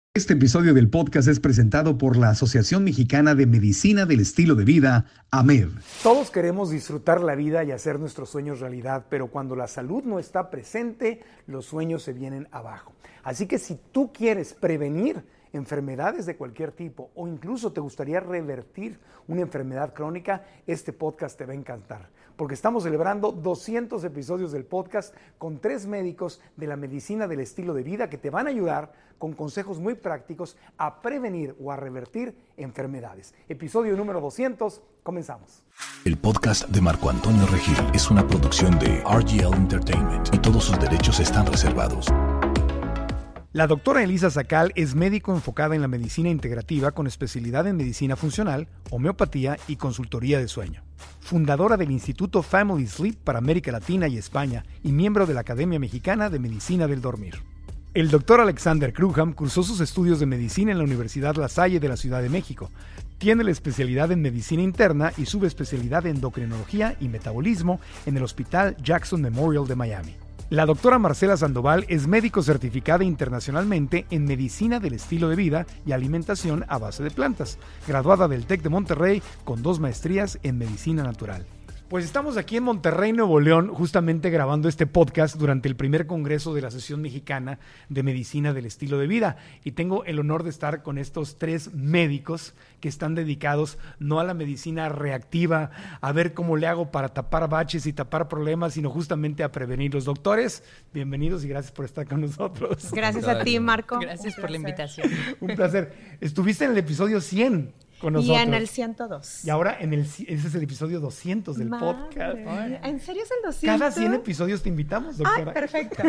Este episodio del podcast es presentado por la Asociación Mexicana de Medicina del Estilo de Vida, AMED. Todos queremos disfrutar la vida y hacer nuestros sueños realidad, pero cuando la salud no está presente, los sueños se vienen abajo. Así que si tú quieres prevenir enfermedades de cualquier tipo o incluso te gustaría revertir una enfermedad crónica, este podcast te va a encantar. Porque estamos celebrando 200 episodios del podcast con 3 médicos de la medicina del estilo de vida que te van a ayudar con consejos muy prácticos a prevenir o a revertir enfermedades. Episodio número 200, comenzamos. El podcast de Marco Antonio Regil es una producción de RGL Entertainment y todos sus derechos están reservados. La doctora Elisa Sacal es médico enfocada en la medicina integrativa con especialidad en medicina funcional, homeopatía y consultoría de sueño. Fundadora del Instituto Family Sleep para América Latina y España y miembro de la Academia Mexicana de Medicina del Dormir. El doctor Alexander Cruham cursó sus estudios de medicina en la Universidad La Salle de la Ciudad de México. Tiene la especialidad en medicina interna y subespecialidad en endocrinología y metabolismo en el Hospital Jackson Memorial de Miami. La doctora Marcela Sandoval es médico certificada internacionalmente en medicina del estilo de vida y alimentación a base de plantas, graduada del TEC de Monterrey con 2 maestrías en medicina natural. Pues estamos aquí en Monterrey, Nuevo León, justamente grabando este podcast durante el primer congreso de la Asociación Mexicana de Medicina del Estilo de Vida. Y tengo el honor de estar con estos 3 médicos que están dedicados no a la medicina reactiva, a ver cómo le hago para tapar baches y tapar problemas, sino justamente a prevenir. Los doctores, bienvenidos y gracias por estar con nosotros. Gracias a ti, Marco. Gracias por la invitación. Un placer. Estuviste en el episodio 100. Con nosotros. Y en el 102. Y ahora ese es el episodio 200 del podcast. ¿En serio es el 200? Cada 100 episodios te invitamos, doctora. Ah, perfecto.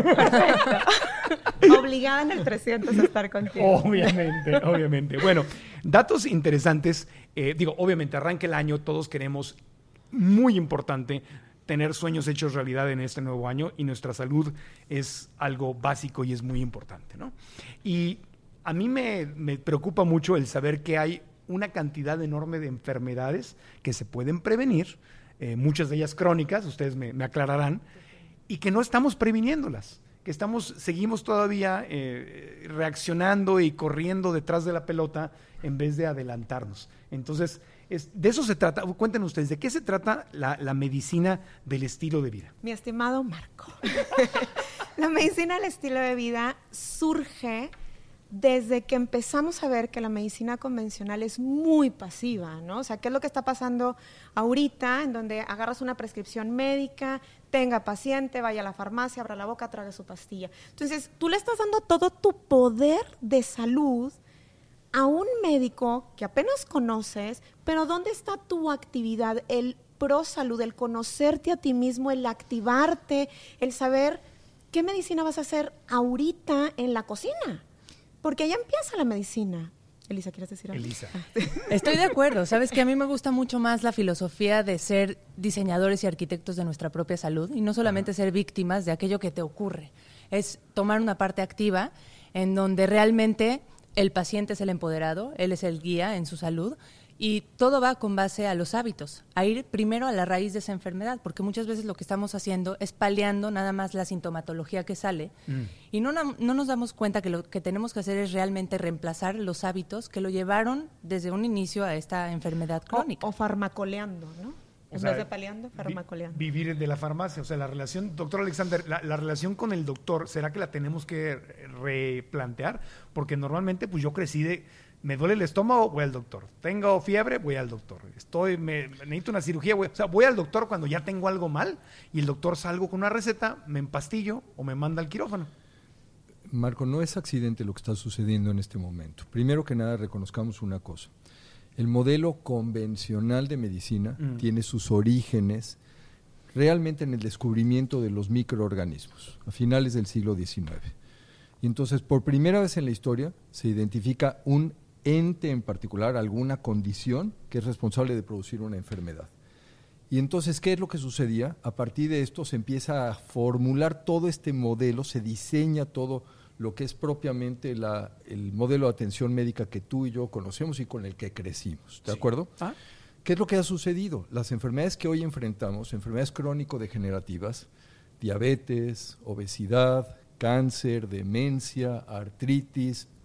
Obligada en el 300 a estar contigo. Obviamente. Bueno, datos interesantes. Obviamente arranca el año, todos queremos, muy importante, tener sueños hechos realidad en este nuevo año y nuestra salud es algo básico y es muy importante, ¿no? Y a mí me preocupa mucho el saber que hay una cantidad enorme de enfermedades que se pueden prevenir, muchas de ellas crónicas, ustedes me aclararán, y que no estamos previniéndolas, que seguimos todavía reaccionando y corriendo detrás de la pelota en vez de adelantarnos. Entonces, de eso se trata. Cuéntenos ustedes, ¿de qué se trata la medicina del estilo de vida? Mi estimado Marco, la medicina del estilo de vida surge desde que empezamos a ver que la medicina convencional es muy pasiva, ¿no? O sea, ¿qué es lo que está pasando ahorita en donde agarras una prescripción médica, tenga paciente, vaya a la farmacia, abra la boca, trague su pastilla? Entonces, tú le estás dando todo tu poder de salud a un médico que apenas conoces, pero ¿dónde está tu actividad? El pro salud, el conocerte a ti mismo, el activarte, el saber qué medicina vas a hacer ahorita en la cocina. Porque ya empieza la medicina. Elisa, ¿quieres decir algo? Elisa. Estoy de acuerdo. Sabes que a mí me gusta mucho más la filosofía de ser diseñadores y arquitectos de nuestra propia salud y no solamente ser víctimas de aquello que te ocurre. Es tomar una parte activa en donde realmente el paciente es el empoderado, él es el guía en su salud y todo va con base a los hábitos, a ir primero a la raíz de esa enfermedad, porque muchas veces lo que estamos haciendo es paliando nada más la sintomatología que sale y no nos damos cuenta que lo que tenemos que hacer es realmente reemplazar los hábitos que lo llevaron desde un inicio a esta enfermedad crónica. O farmacoleando, ¿no? En vez de paliando, farmacoleando. Vivir de la farmacia, o sea, la relación, doctor Alexander, la relación con el doctor, ¿será que la tenemos que replantear? Porque normalmente, pues yo crecí me duele el estómago, voy al doctor. Tengo fiebre, voy al doctor. Necesito una cirugía, voy al doctor cuando ya tengo algo mal y el doctor salgo con una receta, me empastillo o me manda al quirófano. Marco, no es accidente lo que está sucediendo en este momento. Primero que nada, reconozcamos una cosa. El modelo convencional de medicina tiene sus orígenes realmente en el descubrimiento de los microorganismos, a finales del siglo XIX. Y entonces, por primera vez en la historia, se identifica un ente en particular, alguna condición que es responsable de producir una enfermedad. Y entonces, ¿qué es lo que sucedía? A partir de esto se empieza a formular todo este modelo, se diseña todo lo que es propiamente el modelo de atención médica que tú y yo conocemos y con el que crecimos, ¿de acuerdo? ¿Qué es lo que ha sucedido? Las enfermedades que hoy enfrentamos, enfermedades crónico-degenerativas, diabetes, obesidad, cáncer, demencia, artritis,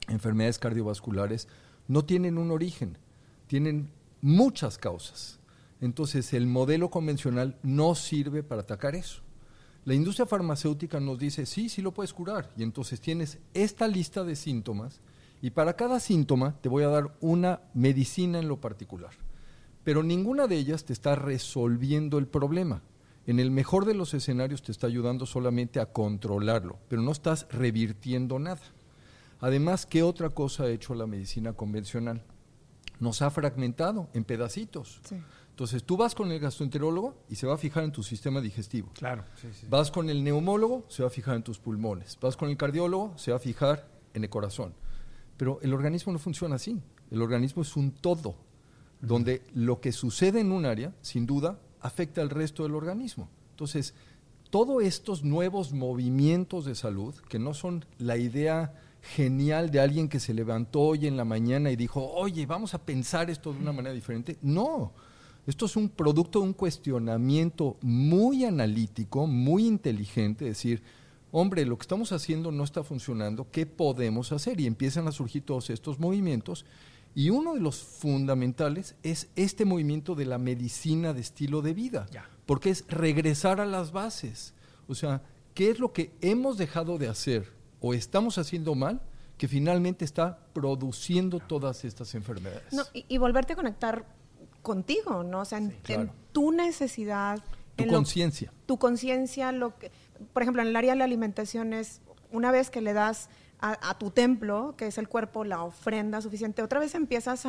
enfermedades cardiovasculares, no tienen un origen, tienen muchas causas. Entonces, el modelo convencional no sirve para atacar eso. La industria farmacéutica nos dice, sí lo puedes curar. Y entonces tienes esta lista de síntomas y para cada síntoma te voy a dar una medicina en lo particular. Pero ninguna de ellas te está resolviendo el problema. En el mejor de los escenarios te está ayudando solamente a controlarlo, pero no estás revirtiendo nada. Además, ¿qué otra cosa ha hecho la medicina convencional? Nos ha fragmentado en pedacitos. Sí. Entonces, tú vas con el gastroenterólogo y se va a fijar en tu sistema digestivo. Claro. Sí. Vas con el neumólogo, se va a fijar en tus pulmones. Vas con el cardiólogo, se va a fijar en el corazón. Pero el organismo no funciona así. El organismo es un todo, donde lo que sucede en un área, sin duda, afecta al resto del organismo. Entonces, todos estos nuevos movimientos de salud, que no son la idea genial de alguien que se levantó hoy en la mañana y dijo, oye, vamos a pensar esto de una manera diferente. No, esto es un producto de un cuestionamiento muy analítico, muy inteligente, es decir, hombre, lo que estamos haciendo no está funcionando, ¿qué podemos hacer? Y empiezan a surgir todos estos movimientos. Y uno de los fundamentales es este movimiento de la medicina de estilo de vida, porque es regresar a las bases. O sea, ¿qué es lo que hemos dejado de hacer o estamos haciendo mal que finalmente está produciendo todas estas enfermedades? No, y volverte a conectar contigo, ¿no? O sea, en tu necesidad. Tu conciencia. Tu conciencia, por ejemplo, en el área de la alimentación es, una vez que le das a tu templo, que es el cuerpo, la ofrenda suficiente, otra vez empiezas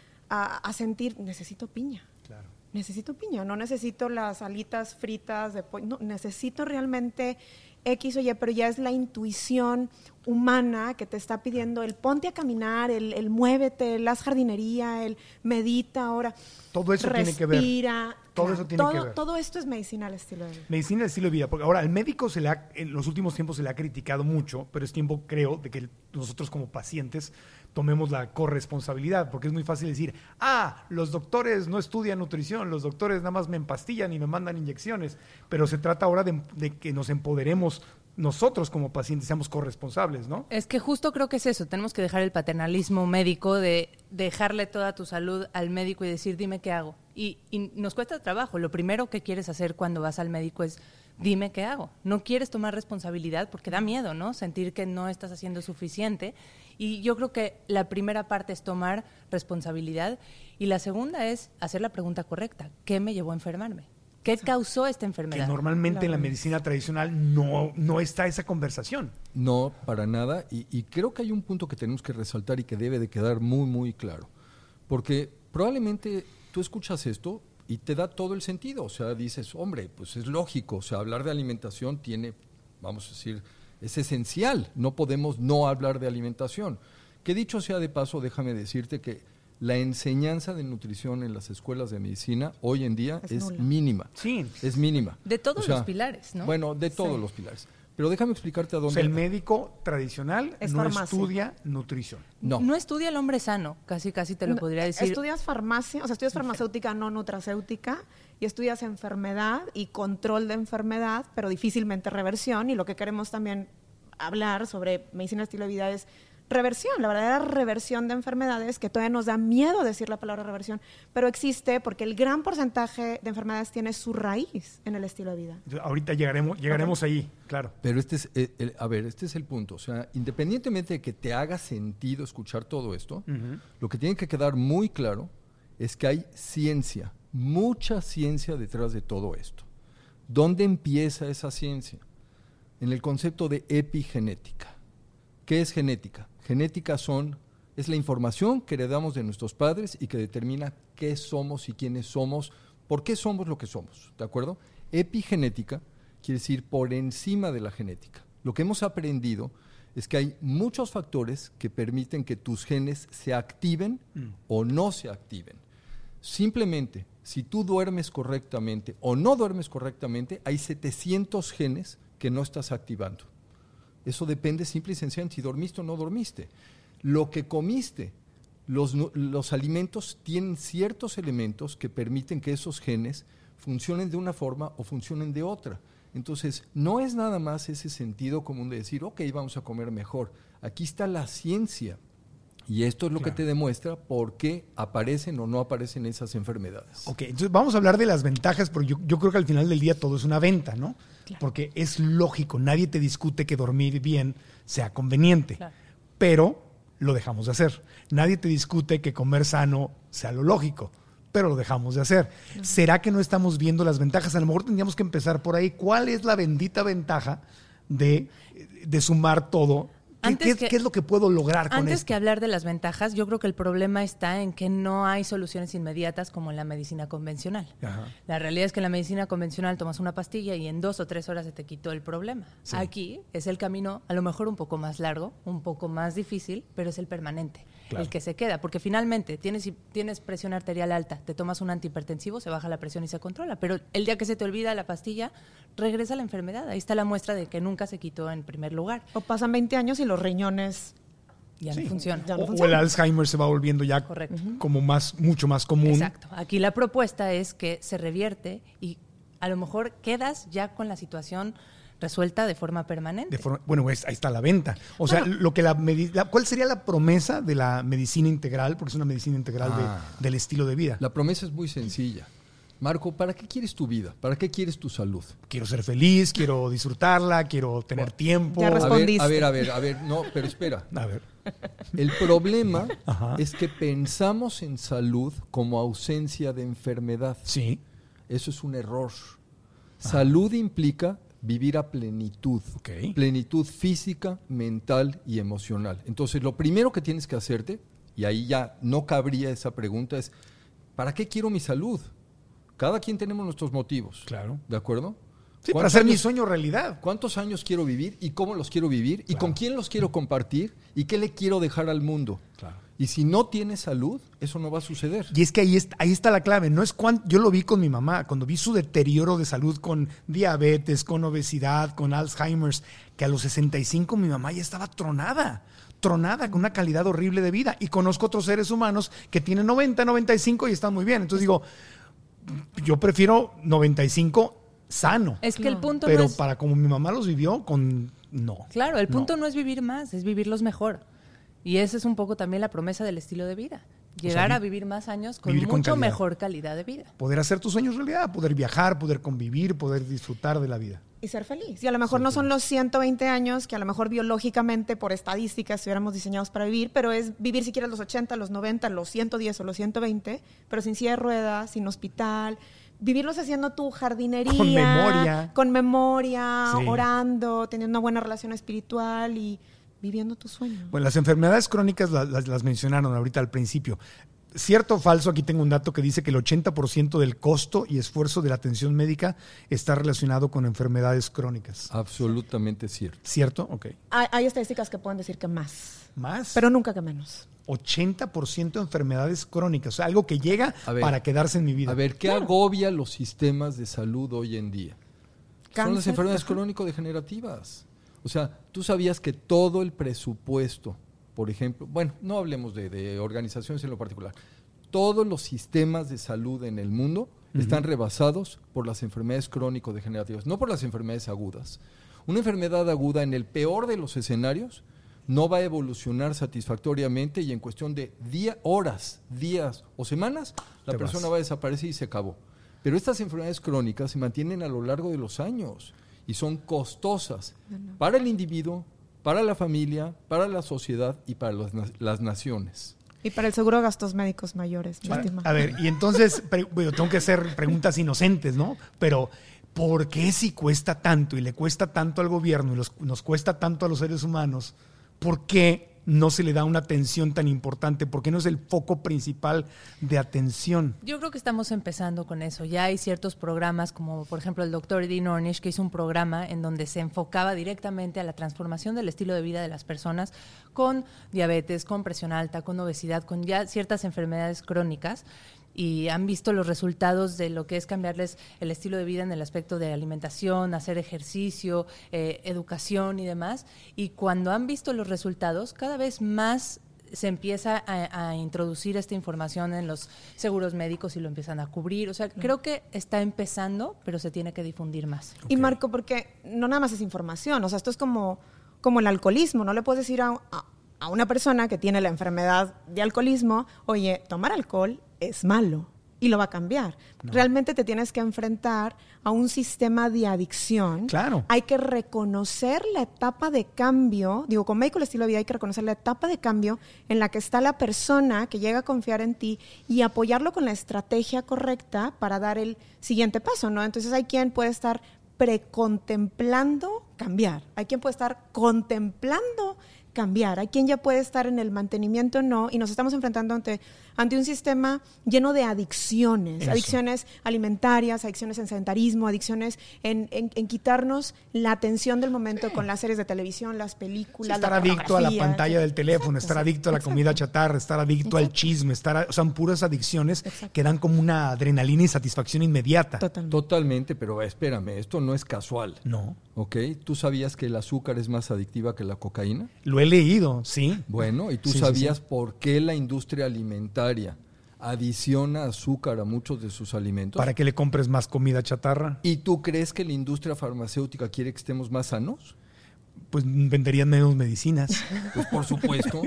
a sentir, necesito piña. Claro. Necesito piña, no necesito las alitas fritas de pollo, no, necesito realmente X o Y, pero ya es la intuición humana que te está pidiendo el ponte a caminar, el muévete, el haz jardinería, el medita ahora. Todo eso respira, tiene que ver. Todo eso tiene que ver. Todo esto es medicina al estilo de vida. Medicina del estilo de vida, porque ahora al médico en los últimos tiempos se le ha criticado mucho, pero es tiempo, creo, de que nosotros como pacientes tomemos la corresponsabilidad, porque es muy fácil decir, los doctores no estudian nutrición, los doctores nada más me empastillan y me mandan inyecciones, pero se trata ahora de que nos empoderemos nosotros como pacientes, seamos corresponsables, ¿no? Es que justo creo que es eso, tenemos que dejar el paternalismo médico de dejarle toda tu salud al médico y decir, dime qué hago. Y nos cuesta trabajo, lo primero que quieres hacer cuando vas al médico es, dime qué hago. No quieres tomar responsabilidad porque da miedo, ¿no? Sentir que no estás haciendo suficiente. Y yo creo que la primera parte es tomar responsabilidad y la segunda es hacer la pregunta correcta. ¿Qué me llevó a enfermarme? ¿Qué causó esta enfermedad? Que normalmente en la medicina tradicional no está esa conversación. No, para nada. Y creo que hay un punto que tenemos que resaltar y que debe de quedar muy, muy claro. Porque probablemente tú escuchas esto y te da todo el sentido. O sea, dices, hombre, pues es lógico. O sea, hablar de alimentación tiene, vamos a decir, es esencial. No podemos no hablar de alimentación. Que dicho sea de paso, déjame decirte que la enseñanza de nutrición en las escuelas de medicina hoy en día es mínima. Sí. Es mínima. De todos los pilares, ¿no? Bueno, de todos los pilares. Pero déjame explicarte a dónde. O sea, el médico tradicional no farmacia. Estudia nutrición. No estudia el hombre sano, casi te lo podría decir. Estudias farmacia, o sea, estudias farmacéutica, no nutracéutica, y estudias enfermedad y control de enfermedad, pero difícilmente reversión, y lo que queremos también hablar sobre medicina de estilo de vida es reversión, la verdadera reversión de enfermedades, que todavía nos da miedo decir la palabra reversión, pero existe porque el gran porcentaje de enfermedades tiene su raíz en el estilo de vida. Ahorita llegaremos ahí, claro. Pero este es el punto. O sea, independientemente de que te haga sentido escuchar todo esto, lo que tiene que quedar muy claro es que hay ciencia, mucha ciencia detrás de todo esto. ¿Dónde empieza esa ciencia? En el concepto de epigenética. ¿Qué es genética? Genética es la información que heredamos de nuestros padres y que determina qué somos y quiénes somos, por qué somos lo que somos, ¿de acuerdo? Epigenética quiere decir por encima de la genética. Lo que hemos aprendido es que hay muchos factores que permiten que tus genes se activen o no se activen. Simplemente, si tú duermes correctamente o no duermes correctamente, hay 700 genes que no estás activando. Eso depende simple y sencillamente si dormiste o no dormiste. Lo que comiste, los alimentos tienen ciertos elementos que permiten que esos genes funcionen de una forma o funcionen de otra. Entonces, no es nada más ese sentido común de decir, ok, vamos a comer mejor. Aquí está la ciencia Y esto es lo que te demuestra por qué aparecen o no aparecen esas enfermedades. Ok, entonces vamos a hablar de las ventajas, pero yo creo que al final del día todo es una venta, ¿no? Claro. Porque es lógico, nadie te discute que dormir bien sea conveniente, Claro. pero lo dejamos de hacer. Nadie te discute que comer sano sea lo lógico, pero lo dejamos de hacer. ¿Será que no estamos viendo las ventajas? A lo mejor tendríamos que empezar por ahí. ¿Cuál es la bendita ventaja de sumar todo? ¿Qué es lo que puedo lograr con Antes esto? que hablar de las ventajas, yo creo que el problema está en que no hay soluciones inmediatas como en la medicina convencional. Ajá. La realidad es que en la medicina convencional tomas una pastilla y en 2 o 3 horas se te quitó el problema. Sí. Aquí es el camino a lo mejor un poco más largo, un poco más difícil, pero es el permanente, Claro. el que se queda. Porque finalmente tienes presión arterial alta, te tomas un antihipertensivo, se baja la presión y se controla. Pero el día que se te olvida la pastilla, regresa la enfermedad. Ahí está la muestra de que nunca se quitó en primer lugar. O pasan 20 años y los riñones... Ya Sí. no funciona. Ya no O el funciona. Alzheimer se va volviendo ya Correcto. como mucho más común. Exacto. Aquí la propuesta es que se revierte y a lo mejor quedas ya con la situación resuelta de forma permanente. Bueno, ahí está la venta. O sea, lo que ¿cuál sería la promesa de la medicina integral? Porque es una medicina integral del estilo de vida. La promesa es muy sencilla. Marco, ¿para qué quieres tu vida? ¿Para qué quieres tu salud? Quiero ser feliz, quiero disfrutarla, quiero tener tiempo. Ya respondiste. A ver, no, pero espera. A ver. El problema Ajá. es que pensamos en salud como ausencia de enfermedad. Sí. Eso es un error. Salud implica vivir a plenitud. Ok. Plenitud física, mental y emocional. Entonces, lo primero que tienes que hacerte, y ahí ya no cabría esa pregunta, es ¿para qué quiero mi salud? Cada quien tenemos nuestros motivos. Claro. ¿De acuerdo? Sí, para ¿Cuántos hacer mi años- sueño realidad. ¿Cuántos años quiero vivir y cómo los quiero vivir y Claro. con quién los quiero compartir y qué le quiero dejar al mundo? Claro. Y si no tienes salud, eso no va a suceder. Y es que ahí está la clave. No es yo lo vi con mi mamá, cuando vi su deterioro de salud con diabetes, con obesidad, con Alzheimer's, que a los 65 mi mamá ya estaba tronada, con una calidad horrible de vida. Y conozco otros seres humanos que tienen 90, 95 y están muy bien. Entonces digo, yo prefiero 95 sano. Es que el punto Pero no es... para como mi mamá los vivió, no. Claro, el punto no es vivir más, es vivirlos mejor. Y esa es un poco también la promesa del estilo de vida. Llegar a vivir más años con vivir con mucho calidad. mejor calidad de vida. Poder hacer tus sueños realidad, poder viajar, poder convivir, poder disfrutar de la vida. Y ser feliz. Y a lo mejor no son los 120 años que a lo mejor biológicamente por estadística estuviéramos diseñados para vivir, pero es vivir si quieres los 80, los 90, los 110 o los 120, pero sin silla de ruedas, sin hospital. Vivirlos haciendo tu jardinería. Con memoria, Sí. orando, teniendo una buena relación espiritual y viviendo tu sueño. Bueno, las enfermedades crónicas las mencionaron ahorita al principio. ¿Cierto o falso? Aquí tengo un dato que dice que el 80% del costo y esfuerzo de la atención médica está relacionado con enfermedades crónicas. Absolutamente cierto. ¿Cierto? Ok. Hay estadísticas que pueden decir que más, Más. pero nunca que menos. 80% de enfermedades crónicas. O sea, algo que llega A ver, para quedarse en mi vida. A ver, ¿qué agobia los sistemas de salud hoy en día? Son las Cáncer, enfermedades ajá. crónico-degenerativas. O sea, tú sabías que todo el presupuesto, por ejemplo, bueno, no hablemos de organizaciones en lo particular, todos los sistemas de salud en el mundo están rebasados por las enfermedades crónico-degenerativas, no por las enfermedades agudas. Una enfermedad aguda, en el peor de los escenarios, no va a evolucionar satisfactoriamente y en cuestión de horas, días o semanas, la Te persona vas. va a desaparecer y se acabó. Pero estas enfermedades crónicas se mantienen a lo largo de los años y son costosas para el individuo, para la familia, para la sociedad y para las naciones. Y para el seguro de gastos médicos mayores, mi estimado. A ver, y entonces, bueno, tengo que hacer preguntas inocentes, ¿no? Pero, ¿por qué si cuesta tanto y le cuesta tanto al gobierno y nos cuesta tanto a los seres humanos, por qué no se le da una atención tan importante? ¿Por qué no es el foco principal de atención? Yo creo que estamos empezando con eso. Ya hay ciertos programas, como por ejemplo el doctor Dean Ornish, que hizo un programa en donde se enfocaba directamente a la transformación del estilo de vida de las personas con diabetes, con presión alta, con obesidad, con ya ciertas enfermedades crónicas. Y han visto los resultados de lo que es cambiarles el estilo de vida en el aspecto de alimentación, hacer ejercicio, educación y demás. Y cuando han visto los resultados, cada vez más se empieza a introducir esta información en los seguros médicos y lo empiezan a cubrir. O sea, creo que está empezando, pero se tiene que difundir más. Y Marco, porque no nada más es información, o sea, esto es como el alcoholismo, no le puedes decir a a una persona que tiene la enfermedad de alcoholismo, oye, tomar alcohol es malo y lo va a cambiar. No. Realmente te tienes que enfrentar a un sistema de adicción. Claro. Hay que reconocer la etapa de cambio. Digo, con Médico el Estilo de Vida hay que reconocer la etapa de cambio en la que está la persona que llega a confiar en ti y apoyarlo con la estrategia correcta para dar el siguiente paso, ¿no? Entonces hay quien puede estar precontemplando cambiar. Hay quien puede estar contemplando cambiar. Hay quien ya puede estar en el mantenimiento, no, y nos estamos enfrentando ante un sistema lleno de adicciones. Eso. Adicciones alimentarias, adicciones en sedentarismo, adicciones en quitarnos la atención del momento con las series de televisión, las películas, estar adicto a la pantalla del teléfono, estar adicto a la comida chatarra, estar adicto al chisme, son puras adicciones que dan como una adrenalina y satisfacción inmediata. Totalmente, pero espérame, esto no es casual. No. ¿Ok? ¿Tú sabías que el azúcar es más adictiva que la cocaína? Lo he leído, sí. Bueno, ¿y tú sabías por qué la industria alimentaria adiciona azúcar a muchos de sus alimentos? Para que le compres más comida chatarra. ¿Y tú crees que la industria farmacéutica quiere que estemos más sanos? Pues venderían menos medicinas. Pues por supuesto.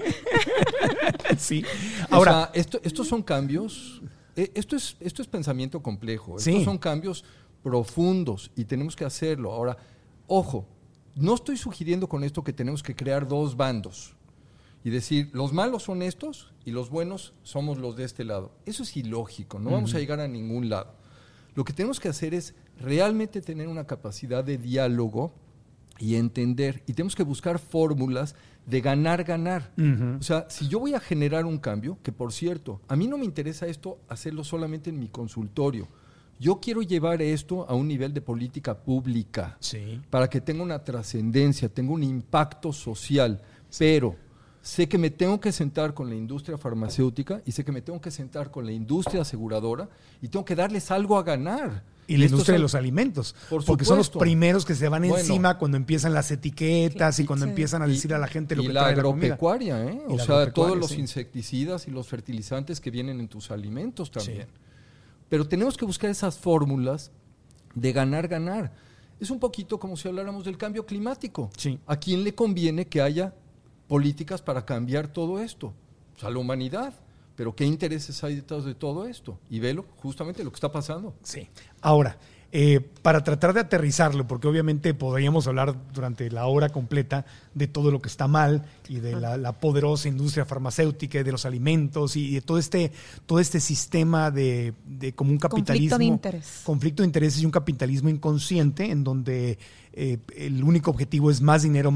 Sí. Ahora, o sea, estos son cambios, esto es pensamiento complejo, estos son cambios profundos y tenemos que hacerlo. Ahora, ojo, no estoy sugiriendo con esto que tenemos que crear dos bandos y decir, los malos son estos y los buenos somos los de este lado. Eso es ilógico, no vamos a llegar a ningún lado. Lo que tenemos que hacer es realmente tener una capacidad de diálogo y entender, y tenemos que buscar fórmulas de ganar. O sea, si yo voy a generar un cambio, que por cierto, a mí no me interesa esto hacerlo solamente en mi consultorio. Yo quiero llevar esto a un nivel de política pública para que tenga una trascendencia, tenga un impacto social, pero sé que me tengo que sentar con la industria farmacéutica y sé que me tengo que sentar con la industria aseguradora y tengo que darles algo a ganar. Y la industria de los alimentos, porque son los primeros que se van encima cuando empiezan las etiquetas y cuando empiezan a decir a la gente lo que trae la comida. Y la agropecuaria, o sea, todos los insecticidas y los fertilizantes que vienen en tus alimentos también. Pero tenemos que buscar esas fórmulas de ganar. Es un poquito como si habláramos del cambio climático. ¿A quién le conviene que haya políticas para cambiar todo esto? Pues a la humanidad. Pero ¿qué intereses hay detrás de todo esto? Y velo, justamente lo que está pasando. Sí. Ahora, para tratar de aterrizarlo, porque obviamente podríamos hablar durante la hora completa de todo lo que está mal y de la poderosa industria farmacéutica y de los alimentos y de todo este sistema de como un capitalismo. Conflicto de intereses y un capitalismo inconsciente en donde el único objetivo es más dinero,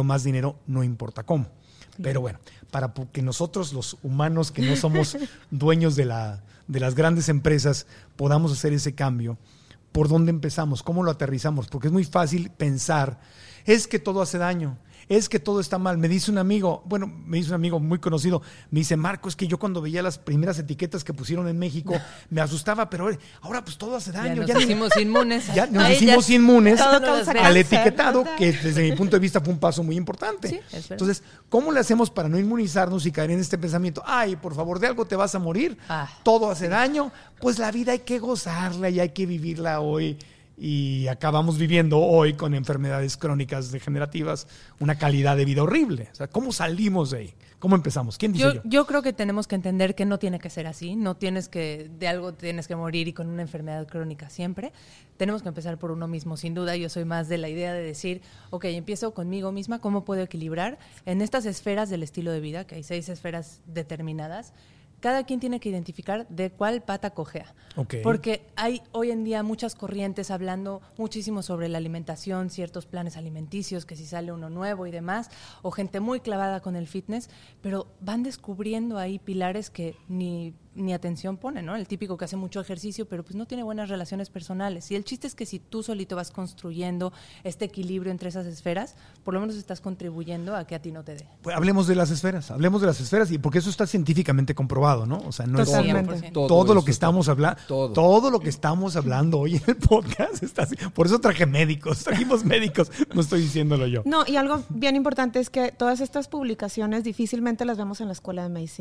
no importa cómo. Pero bueno, para que nosotros los humanos que no somos dueños de las grandes empresas podamos hacer ese cambio, ¿por dónde empezamos? ¿Cómo lo aterrizamos? Porque es muy fácil pensar, es que todo hace daño, es que todo está mal. Me dice un amigo muy conocido, me dice, Marco, es que yo cuando veía las primeras etiquetas que pusieron en México me asustaba, pero ahora pues todo hace daño. Ya nos hicimos inmunes. Ya nos hicimos inmunes al etiquetado, que desde mi punto de vista fue un paso muy importante. Sí, entonces, ¿cómo le hacemos para no inmunizarnos y caer en este pensamiento? Ay, por favor, de algo te vas a morir, todo hace daño. Pues la vida hay que gozarla y hay que vivirla hoy. Y acabamos viviendo hoy con enfermedades crónicas degenerativas una calidad de vida horrible. O sea, ¿cómo salimos de ahí? ¿Cómo empezamos? ¿Quién dice yo? Yo creo que tenemos que entender que no tiene que ser así. No tienes que, de algo tienes que morir y con una enfermedad crónica siempre. Tenemos que empezar por uno mismo, sin duda. Yo soy más de la idea de decir, ok, empiezo conmigo misma, ¿cómo puedo equilibrar en estas esferas del estilo de vida? Que hay 6 esferas determinadas. Cada quien tiene que identificar de cuál pata cojea. Porque hay hoy en día muchas corrientes hablando muchísimo sobre la alimentación, ciertos planes alimenticios, que si sale uno nuevo y demás, o gente muy clavada con el fitness, pero van descubriendo ahí pilares que ni atención pone, ¿no? El típico que hace mucho ejercicio, pero pues no tiene buenas relaciones personales. Y el chiste es que si tú solito vas construyendo este equilibrio entre esas esferas, por lo menos estás contribuyendo a que a ti no te dé. Pues hablemos de las esferas y porque eso está científicamente comprobado, ¿no? O sea, no Totalmente. es todo lo que estamos hablando, todo lo que estamos hablando hoy en el podcast está así. Por eso trajimos médicos, no estoy diciéndolo yo. No, y algo bien importante es que todas estas publicaciones difícilmente las vemos en la escuela de medicina.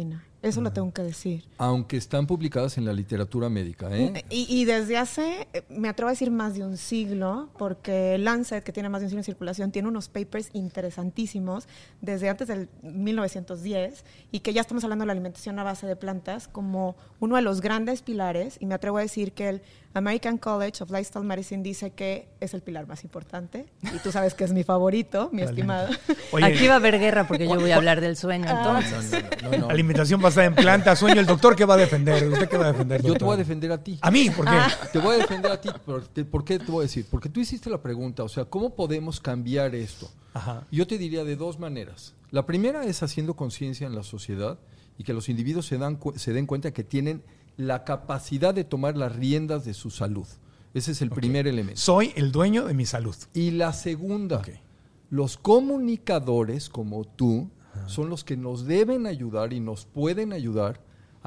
Eso lo tengo que decir. Aunque están publicadas en la literatura médica, ¿eh? Y desde hace, me atrevo a decir, más de un siglo, porque Lancet, que tiene más de un siglo en circulación, tiene unos papers interesantísimos desde antes del 1910 y que ya estamos hablando de la alimentación a base de plantas como uno de los grandes pilares, y me atrevo a decir que el American College of Lifestyle Medicine dice que es el pilar más importante, y tú sabes que es mi favorito, mi estimado. Oye, aquí va a haber guerra porque yo voy a hablar del sueño, entonces. No. Alimentación basada en plantas, sueño. ¿El doctor qué va a defender? ¿Usted qué va a defender, doctor? Yo te voy a defender a ti. ¿A mí? ¿Por qué? Te voy a defender a ti. ¿Por qué te voy a decir? Porque tú hiciste la pregunta, o sea, ¿cómo podemos cambiar esto? Ajá. Yo te diría de dos maneras. La primera es haciendo conciencia en la sociedad y que los individuos se den cuenta que tienen la capacidad de tomar las riendas de su salud. Ese es el primer elemento. Soy el dueño de mi salud. Y la segunda, los comunicadores como tú son los que nos deben ayudar y nos pueden ayudar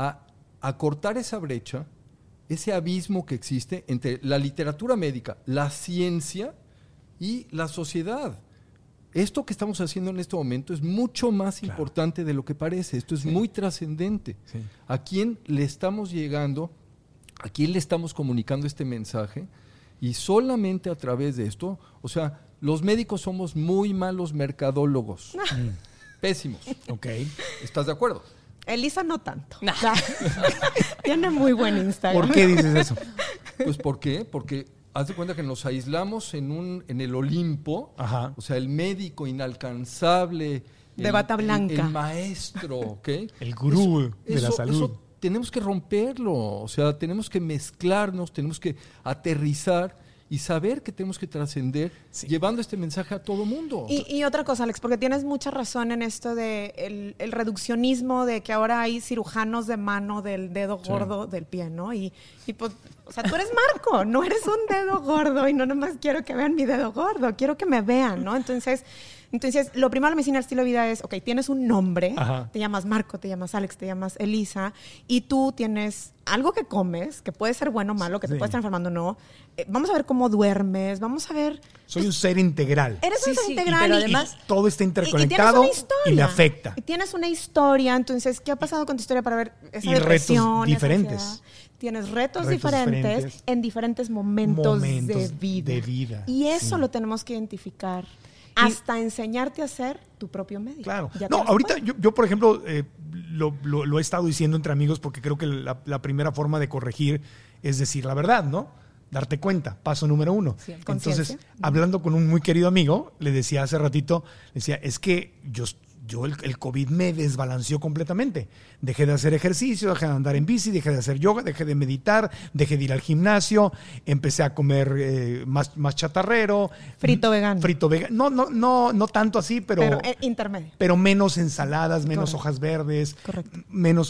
a cortar esa brecha, ese abismo que existe entre la literatura médica, la ciencia y la sociedad. Esto que estamos haciendo en este momento es mucho más importante de lo que parece. Esto es muy trascendente. Sí. ¿A quién le estamos llegando? ¿A quién le estamos comunicando este mensaje? Y solamente a través de esto, o sea, los médicos somos muy malos mercadólogos. Pésimos. Okay. ¿Estás de acuerdo? Elisa no tanto. Nah. Tiene muy buen Instagram. ¿Por qué dices eso? Pues ¿por qué? Porque haz de cuenta que nos aislamos en el Olimpo. Ajá. O sea, el médico inalcanzable, de bata blanca, el maestro, ¿ok? El gurú de la salud. Eso tenemos que romperlo, o sea, tenemos que mezclarnos, tenemos que aterrizar y saber que tenemos que trascender llevando este mensaje a todo mundo. Y otra cosa, Alex, porque tienes mucha razón en esto de el reduccionismo, de que ahora hay cirujanos de mano del dedo gordo del pie, ¿no? Y pues, o sea, tú eres Marco, no eres un dedo gordo y no nomás quiero que vean mi dedo gordo, quiero que me vean, ¿no? Entonces, lo primero de la medicina del estilo de vida es, ok, tienes un nombre, te llamas Marco, te llamas Alex, te llamas Elisa, y tú tienes algo que comes, que puede ser bueno o malo, que te puede estar enfermando o no. Vamos a ver cómo duermes, vamos a ver... Soy un ser integral. Eres un ser integral. Pero además todo está interconectado y me afecta. Y tienes una historia, entonces, ¿qué ha pasado con tu historia para ver esa depresión? Retos diferentes. Tienes retos diferentes en diferentes momentos de vida. Y eso lo tenemos que identificar. Hasta enseñarte a ser tu propio médico. Claro. No, ahorita yo por ejemplo, lo he estado diciendo entre amigos porque creo que la primera forma de corregir es decir la verdad, ¿no? Darte cuenta, paso número 1. Sí, entonces, hablando con un muy querido amigo, le decía hace ratito, es que yo el COVID me desbalanceó completamente. Dejé de hacer ejercicio, dejé de andar en bici, dejé de hacer yoga, dejé de meditar, dejé de ir al gimnasio, empecé a comer más chatarrero. Frito vegano. No tanto así, pero intermedio. Pero menos ensaladas, menos hojas verdes. Correcto. Menos,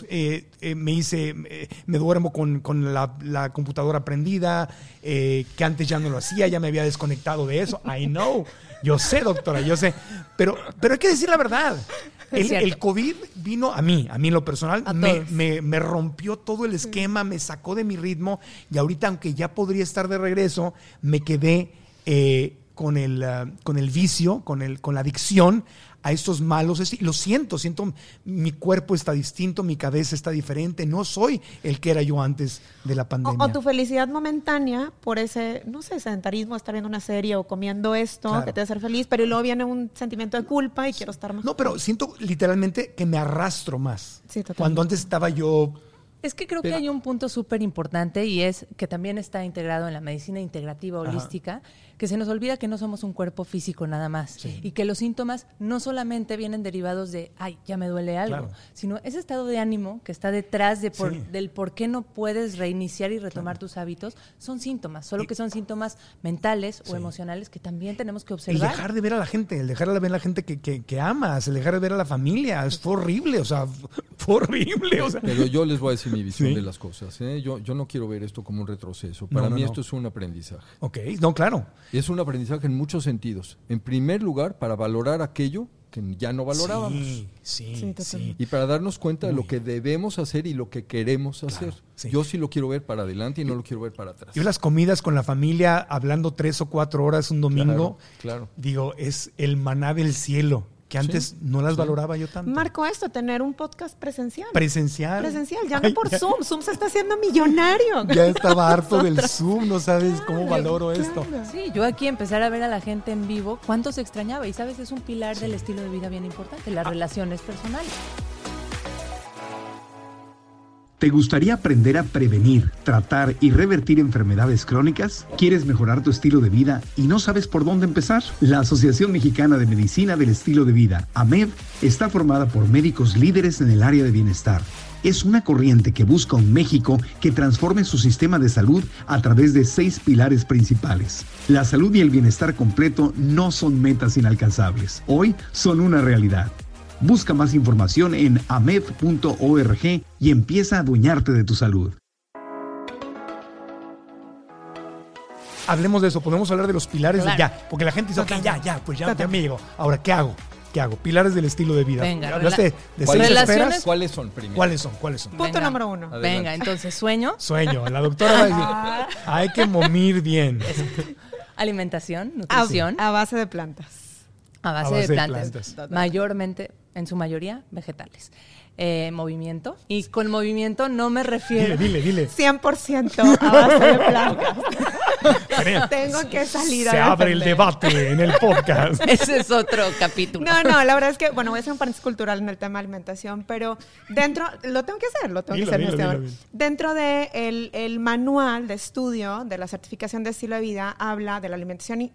me duermo con la computadora prendida, que antes ya no lo hacía, ya me había desconectado de eso. I know. Yo sé, doctora, yo sé. Pero hay que decir la verdad. El COVID vino a mí en lo personal, me rompió todo el esquema, me sacó de mi ritmo y ahorita, aunque ya podría estar de regreso, me quedé con el vicio, con la adicción a estos malos. Y lo siento, mi cuerpo está distinto, mi cabeza está diferente, no soy el que era yo antes de la pandemia. O tu felicidad momentánea por ese, no sé, sedentarismo, estar viendo una serie o comiendo esto, que te va a hacer feliz, pero luego viene un sentimiento de culpa y quiero estar más. No, pero siento literalmente que me arrastro más. Sí, totalmente. Cuando antes estaba yo... Es que creo que hay un punto súper importante y es que también está integrado en la medicina integrativa holística, que se nos olvida que no somos un cuerpo físico nada más y que los síntomas no solamente vienen derivados de, ay, ya me duele algo, sino ese estado de ánimo que está detrás del por qué no puedes reiniciar y retomar tus hábitos, son síntomas, solo que son síntomas mentales o emocionales que también tenemos que observar. El dejar de ver a la gente, el dejar de ver a la gente que amas, el dejar de ver a la familia, fue horrible, fue horrible. Pero yo les voy a decir mi visión de las cosas. Yo no quiero ver esto como un retroceso. Para mí esto es un aprendizaje. Ok, no, claro. Es un aprendizaje en muchos sentidos. En primer lugar, para valorar aquello que ya no valorábamos. Sí. Y para darnos cuenta de lo que debemos hacer y lo que queremos hacer. Sí. Yo sí lo quiero ver para adelante y no lo quiero ver para atrás. Yo las comidas con la familia, hablando 3 o 4 horas un domingo, claro. digo, es el maná del cielo. que antes no las valoraba yo tanto. Marco, esto, tener un podcast presencial. Presencial, ya no por Zoom. Zoom se está haciendo millonario. Ya estaba harto del Zoom, no sabes cómo valoro esto. Sí, yo aquí empezar a ver a la gente en vivo, cuánto se extrañaba. Y sabes, es un pilar del estilo de vida bien importante, las relaciones personales. ¿Te gustaría aprender a prevenir, tratar y revertir enfermedades crónicas? ¿Quieres mejorar tu estilo de vida y no sabes por dónde empezar? La Asociación Mexicana de Medicina del Estilo de Vida, AMED, está formada por médicos líderes en el área de bienestar. Es una corriente que busca un México que transforme su sistema de salud a través de 6 pilares principales. La salud y el bienestar completo no son metas inalcanzables. Hoy son una realidad. Busca más información en amed.org y empieza a adueñarte de tu salud. Hablemos de eso, podemos hablar de los pilares Claro. ya, porque la gente dice, ok, ya me llegó. Ahora, ¿qué hago? Pilares del estilo de vida. Venga, ¿Hablaste de 6 relaciones- esferas? ¿Cuáles son primero? ¿Cuáles son? Punto Venga. número 1. Adelante. Venga, entonces, sueño, Sueño. La doctora va a decir, hay que momir bien. alimentación, nutrición, A base de plantas. a base de plantas. Mayormente, en su mayoría, vegetales. Movimiento. Y con movimiento no me refiero... Dile. 100% a base de plantas. Creo. Tengo que salir a Se abre el defender. debate en el podcast. Ese es otro capítulo. No, la verdad es que, bueno, voy a hacer un paréntesis cultural en el tema de alimentación, pero dentro, lo tengo que hacer, Dilo. Dentro de el manual de estudio de la certificación de estilo de vida, habla de la alimentación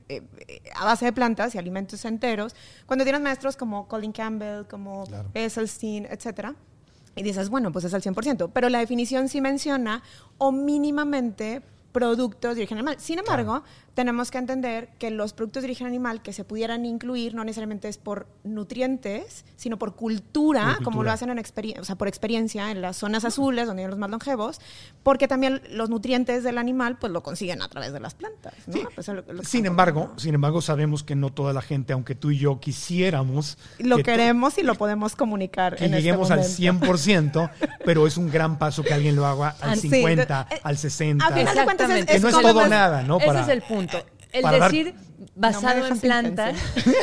a base de plantas y alimentos enteros. Cuando tienes maestros como Colin Campbell, como Esselstyn, etcétera, y dices, bueno, pues es al 100%, pero la definición sí menciona o mínimamente productos de origen animal. Sin embargo, tenemos que entender que los productos de origen animal que se pudieran incluir no necesariamente es por nutrientes, sino por cultura, como lo hacen por experiencia en las zonas azules, donde hay los más longevos, porque también los nutrientes del animal pues lo consiguen a través de las plantas, ¿no? Sí. Pues, lo que Sin embargo, sabemos que no toda la gente, aunque tú y yo quisiéramos... lo que queremos y lo podemos comunicar que en lleguemos este al momento. 100%, pero es un gran paso que alguien lo haga al Sí, 50, al 60. a final de cuentas Exactamente. Que no es como todo más- nada, ¿no? Ese es el punto. El para dar- decir No basado me dejas en sin plantas,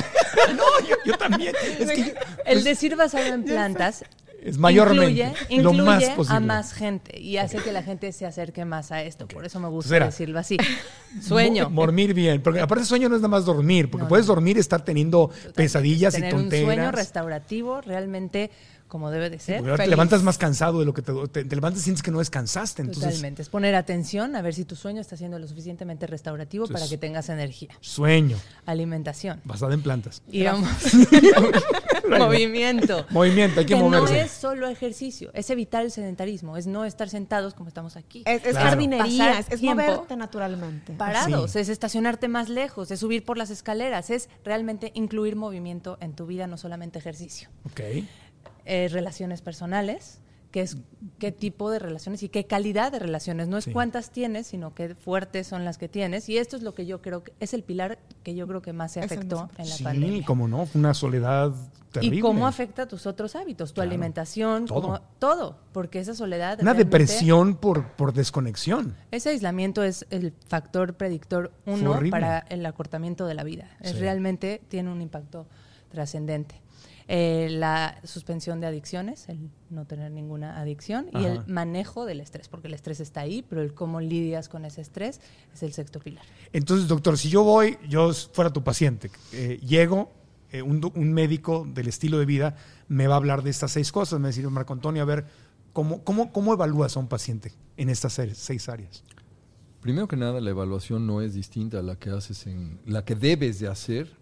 No, yo también. Es que el decir basado en plantas es mayormente incluye lo más posible. a más gente y hace que la gente se acerque más a esto. Por eso me gusta Entonces, decirlo así. Sueño. Dormir bien. Porque aparte sueño no es nada más dormir, porque puedes dormir y estar teniendo pesadillas y Tener tonteras. un sueño restaurativo realmente como debe de ser. Porque ahora te levantas más cansado de lo que te levantas y sientes que no descansaste. Entonces, Totalmente. Es poner atención a ver si tu sueño está siendo lo suficientemente restaurativo para que tengas energía. sueño, Alimentación. basada en plantas. Y vamos. Movimiento. Movimiento, hay que moverse. No es solo ejercicio, es evitar el sedentarismo, es no estar sentados como estamos aquí. Es Claro. jardinería, Pasar es tiempo moverte naturalmente. Parados, Sí. es estacionarte más lejos, es subir por las escaleras, es realmente incluir movimiento en tu vida, no solamente ejercicio. Ok. Relaciones personales, que es qué tipo de relaciones y qué calidad de relaciones. No es Sí. cuántas tienes, sino qué fuertes son las que tienes. Y esto es lo que yo creo que es el pilar que yo creo que más se Es el afectó más en la Sí, pandemia. cómo no, fue una soledad terrible. Y cómo afecta tus otros hábitos, tu Claro. alimentación, Todo. todo, porque esa soledad... Una realmente- depresión por desconexión. Ese aislamiento es el factor predictor Fue 1 horrible. para el acortamiento de la vida. Sí. Realmente tiene un impacto trascendente. La suspensión de adicciones, el no tener ninguna adicción y Ajá. el manejo del estrés, porque el estrés está ahí, pero el cómo lidias con ese estrés es el sexto pilar. Entonces, doctor, si yo fuera tu paciente, llego, un médico del estilo de vida me va a hablar de estas 6 cosas, me va a decir, Marco Antonio, a ver, ¿cómo evalúas a un paciente en estas 6 áreas? Primero que nada, la evaluación no es distinta a la que haces la que debes de hacer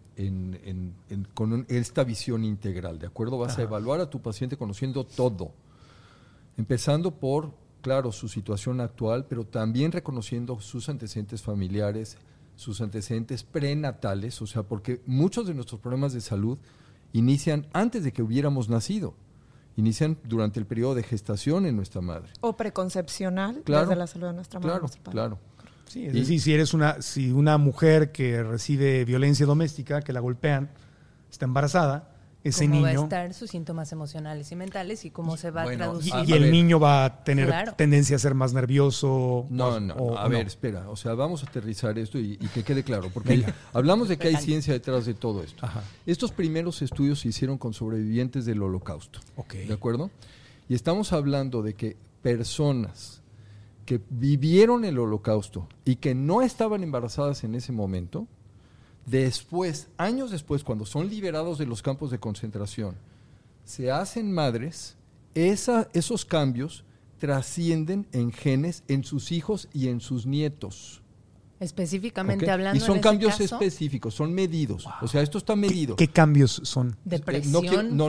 con esta visión integral, ¿de acuerdo? Vas a evaluar a tu paciente conociendo todo, empezando por, claro, su situación actual, pero también reconociendo sus antecedentes familiares, sus antecedentes prenatales, o sea, porque muchos de nuestros problemas de salud inician antes de que hubiéramos nacido, inician durante el periodo de gestación en nuestra madre. O preconcepcional, Claro, desde la salud de nuestra madre. Claro, nuestro padre. claro. Sí, es decir, si una mujer que recibe violencia doméstica, que la golpean, está embarazada, ese cómo niño. va a estar sus síntomas emocionales y mentales y cómo se va a traducir. Y el niño va a tener Claro. tendencia a ser más nervioso. No, a ver, espera. O sea, vamos a aterrizar esto y que quede claro. Porque hablamos de que hay ciencia detrás de todo esto. Ajá. Estos primeros estudios se hicieron con sobrevivientes del Holocausto. Ok. ¿De acuerdo? Y estamos hablando de que personas que vivieron el Holocausto y que no estaban embarazadas en ese momento, después, años después, cuando son liberados de los campos de concentración, se hacen madres, esos cambios trascienden en genes en sus hijos y en sus nietos. Específicamente ¿Ok? hablando Y son en cambios ese caso, específicos, son medidos. Wow. O sea, esto está medido. ¿Qué cambios son? Depresión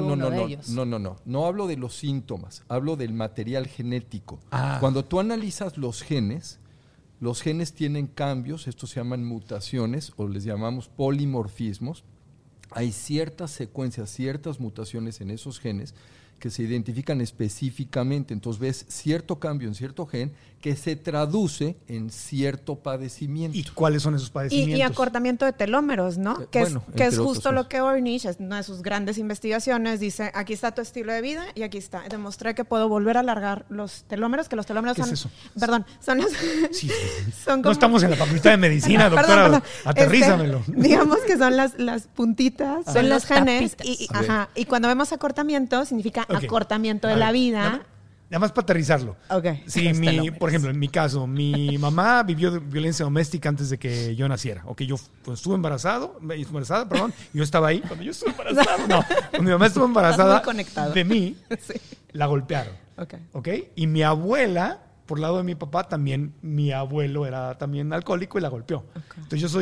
No hablo de los síntomas, hablo del material genético. Ah. Cuando tú analizas los genes tienen cambios, estos se llaman mutaciones o les llamamos polimorfismos. Hay ciertas secuencias, ciertas mutaciones en esos genes que se identifican específicamente. Entonces ves cierto cambio en cierto gen que se traduce en cierto padecimiento. ¿Y cuáles son esos padecimientos? Y acortamiento de telómeros, ¿no? Que es justo lo que Ornish, es una de sus grandes investigaciones, dice, aquí está tu estilo de vida y aquí está. Demostré que puedo volver a alargar los telómeros, que los telómeros ¿Qué son... es eso? Perdón, son los... Sí. son No estamos en la Facultad de Medicina, doctora. Perdón. Aterrízamelo. Digamos que son las puntitas, son Son los las genes. tapitas. Y cuando vemos acortamiento, significa acortamiento de la vida. Nada más para aterizarlo. Okay. Sí, por ejemplo, en mi caso, mi mamá vivió violencia doméstica antes de que yo naciera. O que yo estuve embarazada, yo estaba ahí cuando yo estuve embarazado. No, cuando mi mamá estuvo embarazada de mí, sí. La golpearon. Okay. Y mi abuela, por lado de mi papá, también, mi abuelo era también alcohólico y la golpeó. Okay. Entonces yo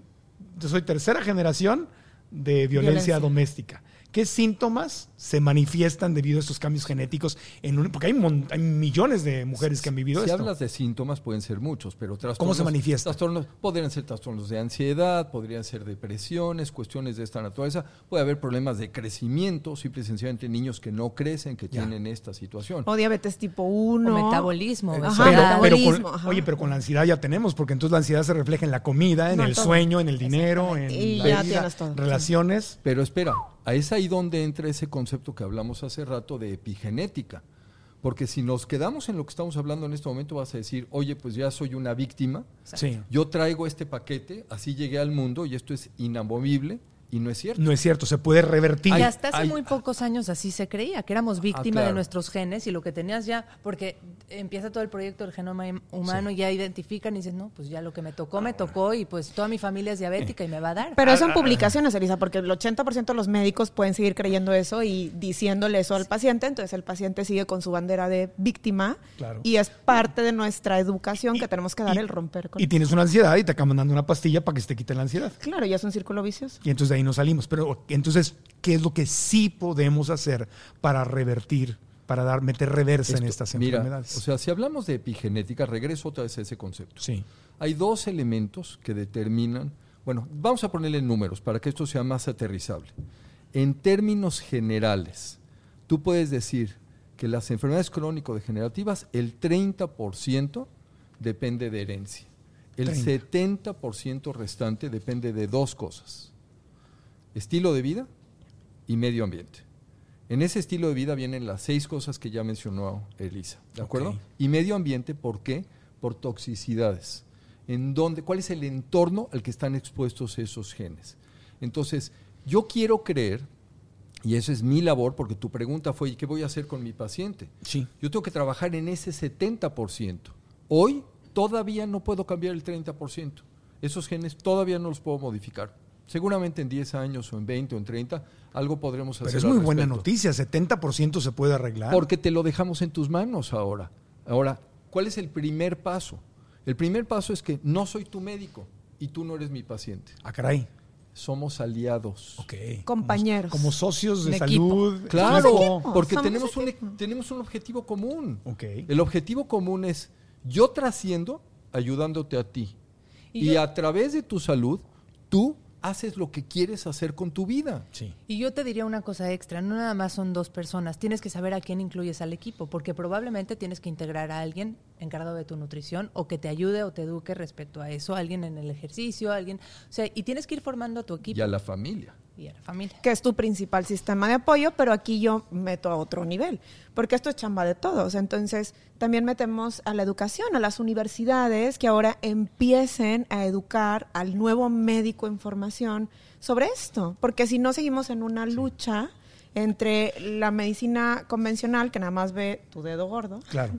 soy tercera generación de violencia doméstica. ¿Qué síntomas se manifiestan debido a estos cambios genéticos? Porque hay millones de mujeres que han vivido esto. Si hablas de síntomas, pueden ser muchos, pero trastornos... ¿Cómo se manifiesta? Podrían ser trastornos de ansiedad, podrían ser depresiones, cuestiones de esta naturaleza. Puede haber problemas de crecimiento, simple y sencillamente niños que no crecen, que tienen esta situación. O diabetes tipo 1. O metabolismo. Pero con la ansiedad ya tenemos, porque entonces la ansiedad se refleja en la comida, en el sueño, en el dinero, en la vida, relaciones. Pero espera, es ahí donde entra ese concepto que hablamos hace rato de epigenética. Porque si nos quedamos en lo que estamos hablando en este momento, vas a decir, oye, pues ya soy una víctima, yo traigo este paquete, así llegué al mundo y esto es inamovible. Y no es cierto. No es cierto, se puede revertir. Y hasta hace muy pocos años así se creía, que éramos víctimas de nuestros genes y lo que tenías ya, porque empieza todo el proyecto del genoma humano y ya identifican y dicen, no, pues ya lo que me tocó y pues toda mi familia es diabética y me va a dar. Pero eso en publicaciones, Elisa, porque el 80% de los médicos pueden seguir creyendo eso y diciéndole eso al paciente, entonces el paciente sigue con su bandera de víctima y es parte de nuestra educación que tenemos que dar el romper con. Y tienes una ansiedad y te acaban dando una pastilla para que se te quite la ansiedad. Claro, ya es un círculo vicioso. Y entonces de ahí no salimos. Pero entonces, ¿qué es lo que sí podemos hacer para revertir, para meter reversa en estas enfermedades? O sea, si hablamos de epigenética, regreso otra vez a ese concepto. Sí. Hay dos elementos que determinan, bueno, vamos a ponerle números para que esto sea más aterrizable. En términos generales, tú puedes decir que las enfermedades crónico-degenerativas, el 30% depende de herencia. El 70% restante depende de dos cosas: estilo de vida y medio ambiente. En ese estilo de vida vienen las 6 cosas que ya mencionó Elisa, ¿de acuerdo? Y medio ambiente, ¿por qué? Por toxicidades. ¿Cuál es el entorno al que están expuestos esos genes? Entonces, yo quiero creer, y eso es mi labor, porque tu pregunta fue, ¿y qué voy a hacer con mi paciente? Sí. Yo tengo que trabajar en ese 70%. Hoy todavía no puedo cambiar el 30%. Esos genes todavía no los puedo modificar. Seguramente en 10 años o en 20 o en 30 algo podremos hacer. Pero es muy buena noticia, 70% se puede arreglar. Porque te lo dejamos en tus manos ahora. Ahora, ¿cuál es el primer paso? El primer paso es que no soy tu médico y tú no eres mi paciente. Ah, caray. Somos aliados. Compañeros. Como socios de salud. Claro, porque tenemos un objetivo común. El objetivo común es, yo trasciendo ayudándote a ti. Y a través de tu salud, tú haces lo que quieres hacer con tu vida. Sí. Y yo te diría una cosa extra, no nada más son 2 personas, tienes que saber a quién incluyes al equipo, porque probablemente tienes que integrar a alguien encargado de tu nutrición o que te ayude o te eduque respecto a eso, alguien en el ejercicio, alguien, o sea, y tienes que ir formando a tu equipo. Y a la familia. Y a la familia. Que es tu principal sistema de apoyo, pero aquí yo meto a otro nivel, porque esto es chamba de todos. Entonces, también metemos a la educación, a las universidades, que ahora empiecen a educar al nuevo médico en formación sobre esto, porque si no seguimos en una lucha entre la medicina convencional, que nada más ve tu dedo gordo, Claro.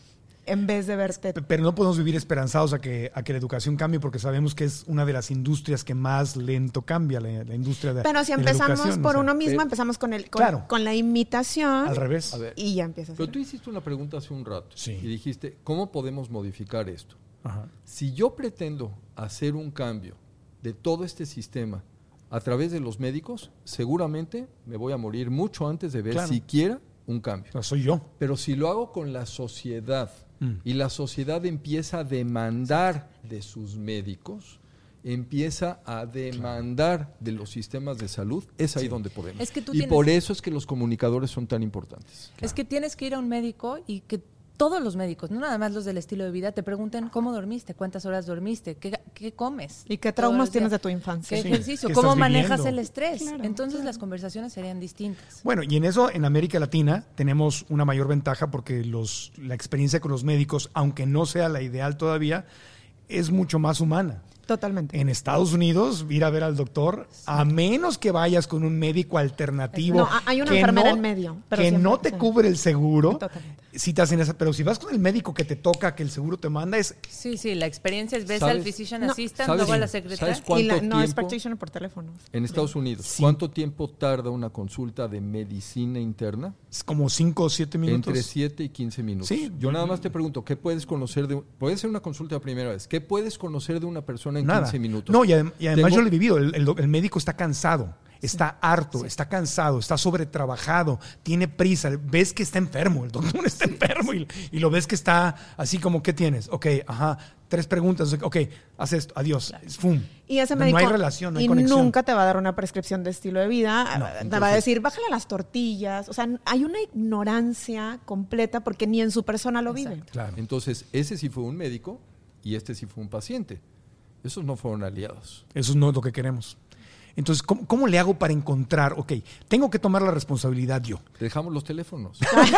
en vez de verte... Pero no podemos vivir esperanzados a que la educación cambie, porque sabemos que es una de las industrias que más lento cambia, la industria de Pero si de la empezamos educación, por o sea, uno mismo, empezamos con Claro. con la imitación al revés. A ver, y ya empieza a pero ser. tú hiciste una pregunta hace un rato Sí. y dijiste, ¿cómo podemos modificar esto? Ajá. Si yo pretendo hacer un cambio de todo este sistema a través de los médicos, seguramente me voy a morir mucho antes de ver Claro. siquiera un cambio. O sea, soy yo. Pero si lo hago con la sociedad y la sociedad empieza a demandar de sus médicos, empieza a demandar de los sistemas de salud, es ahí donde podemos. Es que tú y tienes- por eso es que los comunicadores son tan importantes. Es que tienes que ir a un médico y que todos los médicos, no nada más los del estilo de vida, te pregunten cómo dormiste, cuántas horas dormiste, qué comes. ¿Y qué todos traumas los tienes de días, tu infancia? qué Sí. ejercicio, ¿Qué cómo estás manejas viviendo? el estrés. Claro, Entonces claro. las conversaciones serían distintas. Bueno, y en eso, en América Latina, tenemos una mayor ventaja porque la experiencia con los médicos, aunque no sea la ideal todavía, es mucho más humana. Totalmente. En Estados Unidos, ir a ver al doctor, a menos que vayas con un médico alternativo. No, hay una que enfermera no- en medio, pero que siempre, no te sí. cubre el seguro. Totalmente. Si te hacen esa, pero si vas con el médico que te toca, que el seguro te manda, es Sí, la experiencia es ves ¿Sabes? al physician No. assistant, ¿Sabes? luego a la ¿Sabes secretaria. cuánto Y no es tiempo? practitioner por teléfono. En Estados Unidos, ¿cuánto tiempo tarda una consulta de medicina interna? como 5 o 7 minutos. Entre 7 y 15 minutos. Sí. Yo nada más te pregunto, ¿qué puedes conocer de... Puede ser una consulta la primera vez. ¿Qué puedes conocer de una persona en Nada. 15 minutos? No, y además Tengo- yo lo he vivido. El médico está cansado, está harto, está cansado, está sobretrabajado, tiene prisa. Ves que está enfermo, el doctor está enfermo y lo ves que está así como, ¿qué tienes? Ok, ajá, 3 preguntas. Ok, haz esto, adiós. Fum. Y ese No médico hay relación, no hay y conexión. nunca te va a dar una prescripción de estilo de vida. No, te va a entonces- decir, bájale las tortillas. O sea, hay una ignorancia completa porque ni en su persona lo vive. Claro. Entonces, ese sí fue un médico y este sí fue un paciente. Esos no fueron aliados. Eso no es lo que queremos. Entonces, ¿cómo le hago para encontrar? Ok, tengo que tomar la responsabilidad yo. Dejamos los teléfonos.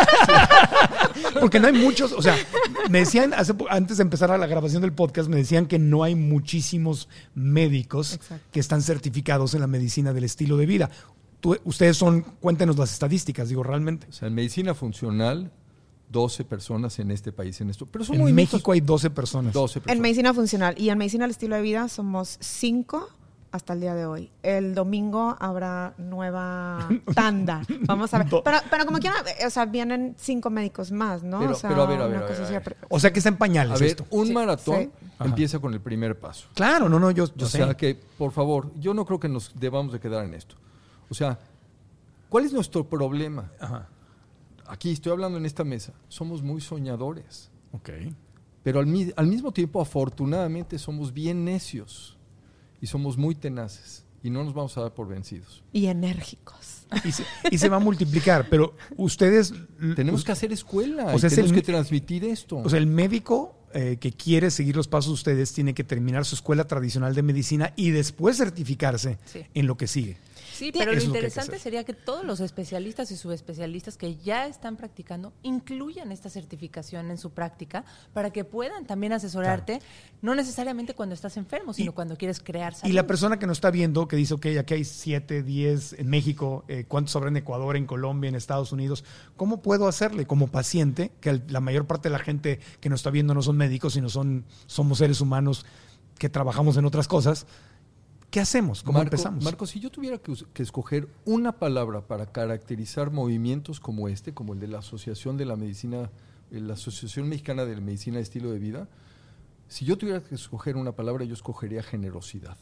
Porque no hay muchos, o sea, me decían, antes de empezar a la grabación del podcast, me decían que no hay muchísimos médicos Exacto. que están certificados en la medicina del estilo de vida. Ustedes cuéntenos las estadísticas, digo, realmente. O sea, en medicina funcional, 12 personas en este país en esto. Pero son En movimientos- México hay 12 personas. 12 personas. En medicina funcional y en medicina del estilo de vida somos 5 hasta el día de hoy. El domingo habrá nueva tanda. Vamos a ver. Pero como quiera, o sea, vienen 5 médicos más, ¿no? Pero- o sea, pero a ver, una cosa a así. ver. O sea que está en pañales A ver, esto. un Sí, maratón sí. empieza con el primer paso. Claro, no, yo O sé. sea que, por favor, yo no creo que nos debamos de quedar en esto. O sea, ¿cuál es nuestro problema? Ajá. Aquí estoy hablando en esta mesa. Somos muy soñadores. Ok. Pero al mismo tiempo, afortunadamente, somos bien necios. Y somos muy tenaces. Y no nos vamos a dar por vencidos. Y enérgicos. Y se va a multiplicar, pero ustedes... Tenemos que hacer escuela. O sea, y es tenemos el- que transmitir esto. O sea, el médico que quiere seguir los pasos de ustedes tiene que terminar su escuela tradicional de medicina y después certificarse Sí. en lo que sigue. Sí, pero lo Eso es lo que hay que interesante hacer. sería que todos los especialistas y subespecialistas que ya están practicando incluyan esta certificación en su práctica para que puedan también asesorarte, no necesariamente cuando estás enfermo, sino cuando quieres crear salud. Y la persona que nos está viendo, que dice, ok, aquí hay 7, 10 en México, ¿cuántos habrá en Ecuador, en Colombia, en Estados Unidos? ¿Cómo puedo hacerle como paciente, que la mayor parte de la gente que nos está viendo no son médicos, sino somos seres humanos que trabajamos en otras cosas? ¿Qué hacemos? ¿Cómo empezamos? Marco, si yo tuviera que escoger una palabra para caracterizar movimientos como este, como el de la Asociación de la Medicina, la Asociación Mexicana de la Medicina de Estilo de Vida, si yo tuviera que escoger una palabra, yo escogería generosidad.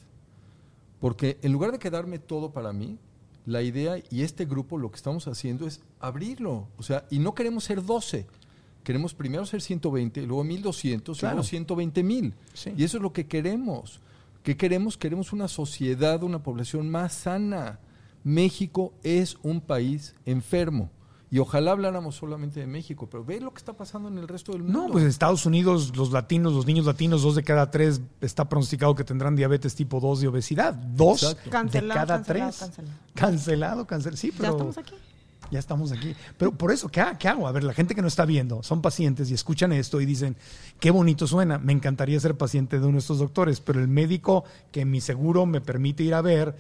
Porque en lugar de quedarme todo para mí, la idea y este grupo lo que estamos haciendo es abrirlo. O sea, y no queremos ser 12. Queremos primero ser 120, luego 1,200, Claro. luego 120,000. Sí. Y eso es lo que queremos. ¿Qué queremos? Queremos una sociedad, una población más sana. México es un país enfermo Y ojalá habláramos solamente de México, pero ve lo que está pasando en el resto del mundo. No, pues en Estados Unidos los niños latinos, 2 de cada 3 está pronosticado que tendrán diabetes tipo 2 y obesidad. 2 de cada 3. Cancelado. Sí, pero... Ya estamos aquí. Ya estamos aquí. Pero por eso, ¿qué hago? A ver, la gente que no está viendo son pacientes y escuchan esto y dicen, qué bonito suena, me encantaría ser paciente de uno de estos doctores, pero el médico que mi seguro me permite ir a ver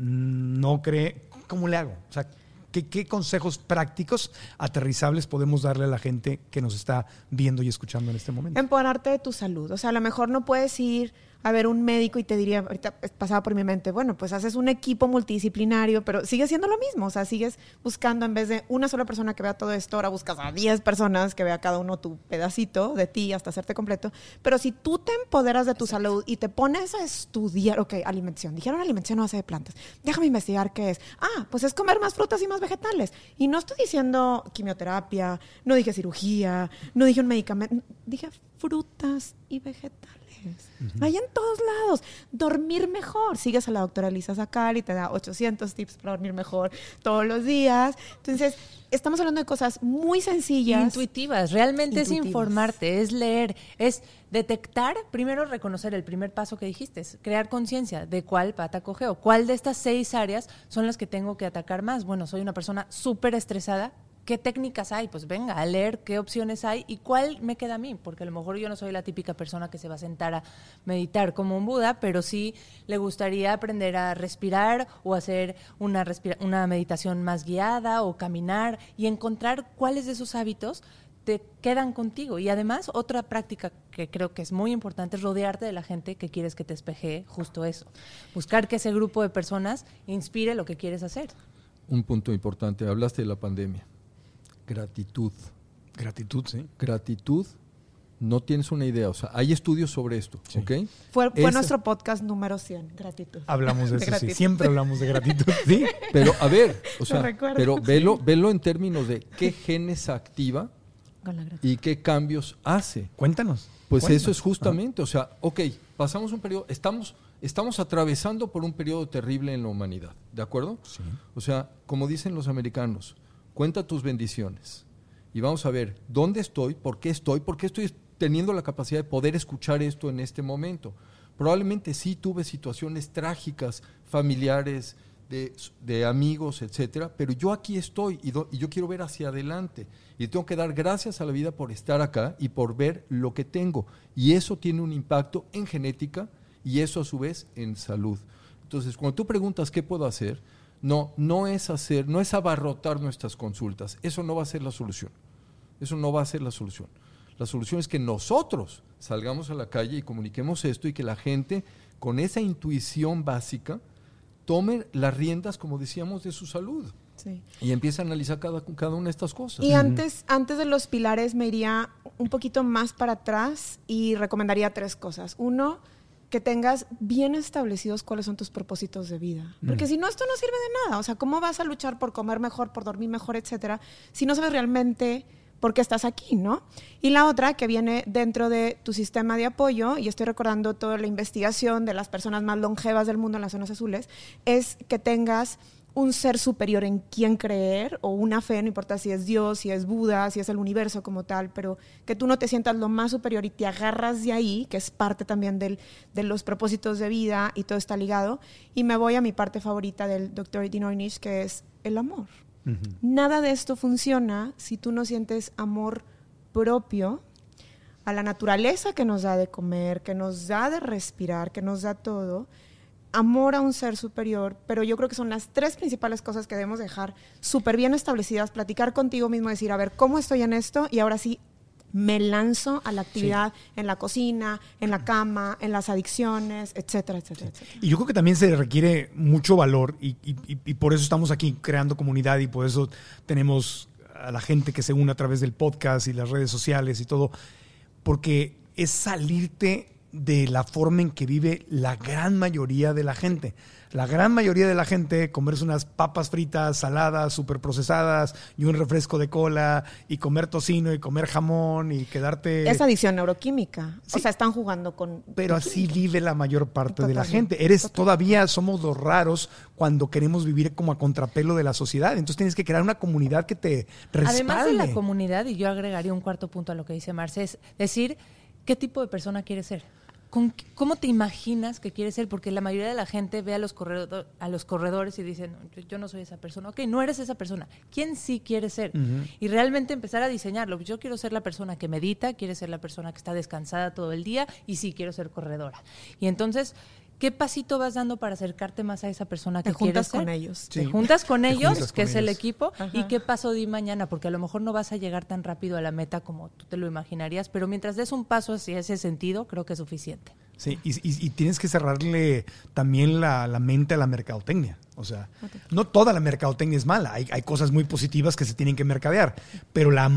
no cree, ¿cómo le hago? O sea, ¿qué consejos prácticos, aterrizables podemos darle a la gente que nos está viendo y escuchando en este momento? Empoderarte de tu salud. O sea, a lo mejor no puedes ir a ver un médico y te diría, ahorita pasaba por mi mente, bueno, pues haces un equipo multidisciplinario, pero sigue siendo lo mismo. O sea, sigues buscando, en vez de una sola persona que vea todo esto, ahora buscas a 10 personas que vea cada uno tu pedacito de ti hasta hacerte completo. Pero si tú te empoderas de tu salud y te pones a estudiar, ok, alimentación. Dijeron alimentación a base de plantas. Déjame investigar qué es. Pues es comer más frutas y más vegetales. Y no estoy diciendo quimioterapia, no dije cirugía, no dije un medicamento, dije frutas y vegetales. Hay en todos lados. Dormir mejor. Sigues a la doctora Elisa Sacal y te da 800 tips para dormir mejor todos los días. Entonces, estamos hablando de cosas muy sencillas. Intuitivas. Realmente es informarte, es leer, es detectar, primero reconocer el primer paso que dijiste, es crear conciencia de cuál pata cojeo. ¿Cuál de estas 6 áreas son las que tengo que atacar más? Bueno, soy una persona súper estresada. ¿Qué técnicas hay? Pues venga, a leer qué opciones hay y cuál me queda a mí, porque a lo mejor yo no soy la típica persona que se va a sentar a meditar como un Buda, pero sí le gustaría aprender a respirar o hacer una meditación más guiada o caminar y encontrar cuáles de esos hábitos te quedan contigo. Y además, otra práctica que creo que es muy importante es rodearte de la gente que quieres que te espejee justo eso. Buscar que ese grupo de personas inspire lo que quieres hacer. Un punto importante, hablaste de la pandemia. Gratitud, sí. Gratitud, no tienes una idea. O sea, hay estudios sobre esto, sí. ¿Ok? Fue nuestro podcast número 100, gratitud. Hablamos de eso, sí. Siempre hablamos de gratitud, ¿sí? Pero, a ver, o sea, pero velo en términos de qué genes activa y qué cambios hace. Cuéntanos. Pues eso es justamente, o sea, ok, pasamos un periodo, estamos atravesando por un periodo terrible en la humanidad, ¿de acuerdo? Sí. O sea, como dicen los americanos, cuenta tus bendiciones y vamos a ver dónde estoy, por qué estoy teniendo la capacidad de poder escuchar esto en este momento. Probablemente sí tuve situaciones trágicas, familiares, de amigos, etcétera, pero yo aquí estoy y yo quiero ver hacia adelante y tengo que dar gracias a la vida por estar acá y por ver lo que tengo, y eso tiene un impacto en genética y eso a su vez en salud. Entonces, cuando tú preguntas qué puedo hacer, no es abarrotar nuestras consultas. Eso no va a ser la solución. La solución es que nosotros salgamos a la calle y comuniquemos esto y que la gente con esa intuición básica tome las riendas, como decíamos, de su salud. Sí. Y empiece a analizar cada una de estas cosas. Y antes de los pilares me iría un poquito más para atrás y recomendaría 3 cosas. 1, que tengas bien establecidos cuáles son tus propósitos de vida. Porque si no, esto no sirve de nada. O sea, ¿cómo vas a luchar por comer mejor, por dormir mejor, etcétera, si no sabes realmente por qué estás aquí, ¿no? Y la otra, que viene dentro de tu sistema de apoyo, y estoy recordando toda la investigación de las personas más longevas del mundo en las zonas azules, es que tengas un ser superior en quien creer, o una fe, no importa si es Dios, si es Buda, si es el universo como tal, pero que tú no te sientas lo más superior y te agarras de ahí, que es parte también de los propósitos de vida, y todo está ligado. Y me voy a mi parte favorita del Dr. Dean Ornish, que es el amor. Uh-huh. Nada de esto funciona si tú no sientes amor propio a la naturaleza que nos da de comer, que nos da de respirar, que nos da todo, amor a un ser superior, pero yo creo que son las 3 principales cosas que debemos dejar súper bien establecidas, platicar contigo mismo, decir, a ver, ¿cómo estoy en esto? Y ahora sí, me lanzo a la actividad en la cocina, en la cama, en las adicciones, etcétera, etcétera, etcétera. Y yo creo que también se requiere mucho valor y por eso estamos aquí creando comunidad y por eso tenemos a la gente que se une a través del podcast y las redes sociales y todo, porque es salirte de la forma en que vive la gran mayoría de la gente. La gran mayoría de la gente comerse unas papas fritas, saladas, súper procesadas y un refresco de cola y comer tocino y comer jamón y quedarte... Es adicción neuroquímica. Sí. O sea, están jugando con... Pero así vive la mayor parte de la Totalmente. gente. Todavía somos los raros cuando queremos vivir como a contrapelo de la sociedad. Entonces tienes que crear una comunidad que te respalde. Además de la comunidad, y yo agregaría un cuarto punto a lo que dice Marce, es decir, ¿qué tipo de persona quieres ser? ¿Cómo te imaginas que quieres ser? Porque la mayoría de la gente ve a los corredores y dicen, yo no soy esa persona. Ok, no eres esa persona. ¿Quién sí quieres ser? Y realmente empezar a diseñarlo. Yo quiero ser la persona que medita, quiero ser la persona que está descansada todo el día y sí quiero ser corredora. Y entonces, ¿qué pasito vas dando para acercarte más a esa persona que quieres ser? Te juntas con ellos. Sí. Te juntas con ellos, que es el ellos. equipo, Ajá. y qué paso di mañana, porque a lo mejor no vas a llegar tan rápido a la meta como tú te lo imaginarías, pero mientras des un paso hacia ese sentido, creo que es suficiente. Sí, y tienes que cerrarle también la mente a la mercadotecnia. O sea, no toda la mercadotecnia es mala. Hay cosas muy positivas que se tienen que mercadear. Pero la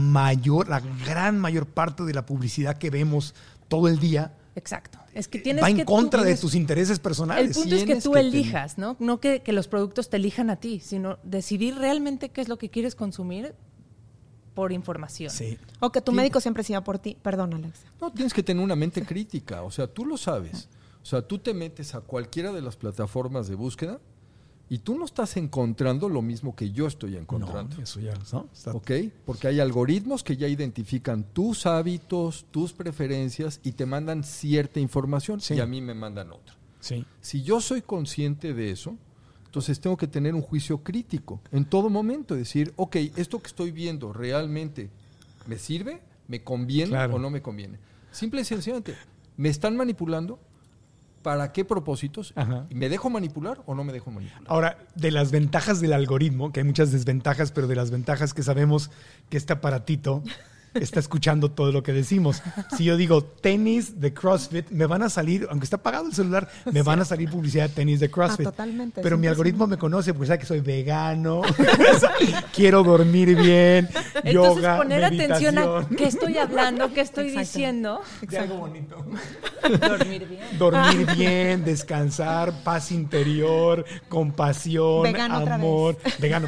gran mayor parte de la publicidad que vemos todo el día Exacto. Es que tienes va en que contra tú de tienes- tus intereses El personales. punto es que Tienes tú que elijas, ¿no? No que los productos te elijan a ti, sino decidir realmente qué es lo que quieres consumir por información. Sí. O que tu Sí. médico siempre siga por ti. Perdón, Alex. No, tienes que tener una mente crítica, o sea, tú lo sabes. O sea, tú te metes a cualquiera de las plataformas de búsqueda y tú no estás encontrando lo mismo que yo estoy encontrando. No, eso ya, ¿no? Está- ¿Ok? Porque hay algoritmos que ya identifican tus hábitos, tus preferencias y te mandan cierta información Sí. y a mí me mandan otra. Sí. Si yo soy consciente de eso, entonces tengo que tener un juicio crítico en todo momento. Decir, ok, esto que estoy viendo realmente me sirve, me conviene Claro. o no me conviene. Simple y sencillamente, ¿me están manipulando? ¿Para qué propósitos? Ajá. ¿Me dejo manipular o no me dejo manipular? Ahora, de las ventajas del algoritmo, que hay muchas desventajas, pero de las ventajas que sabemos que este aparatito está escuchando todo lo que decimos. Si yo digo tenis de CrossFit, me van a salir, aunque está apagado el celular, me van a salir publicidad de tenis de CrossFit. totalmente, Pero mi 100%. algoritmo me conoce porque sabe que soy vegano, quiero dormir bien, Entonces, yoga, poner atención a meditación. qué estoy hablando, qué estoy Exacto. diciendo. De algo bonito. Dormir bien. Dormir bien, descansar, paz interior, compasión, Vegano otra amor. Vegano.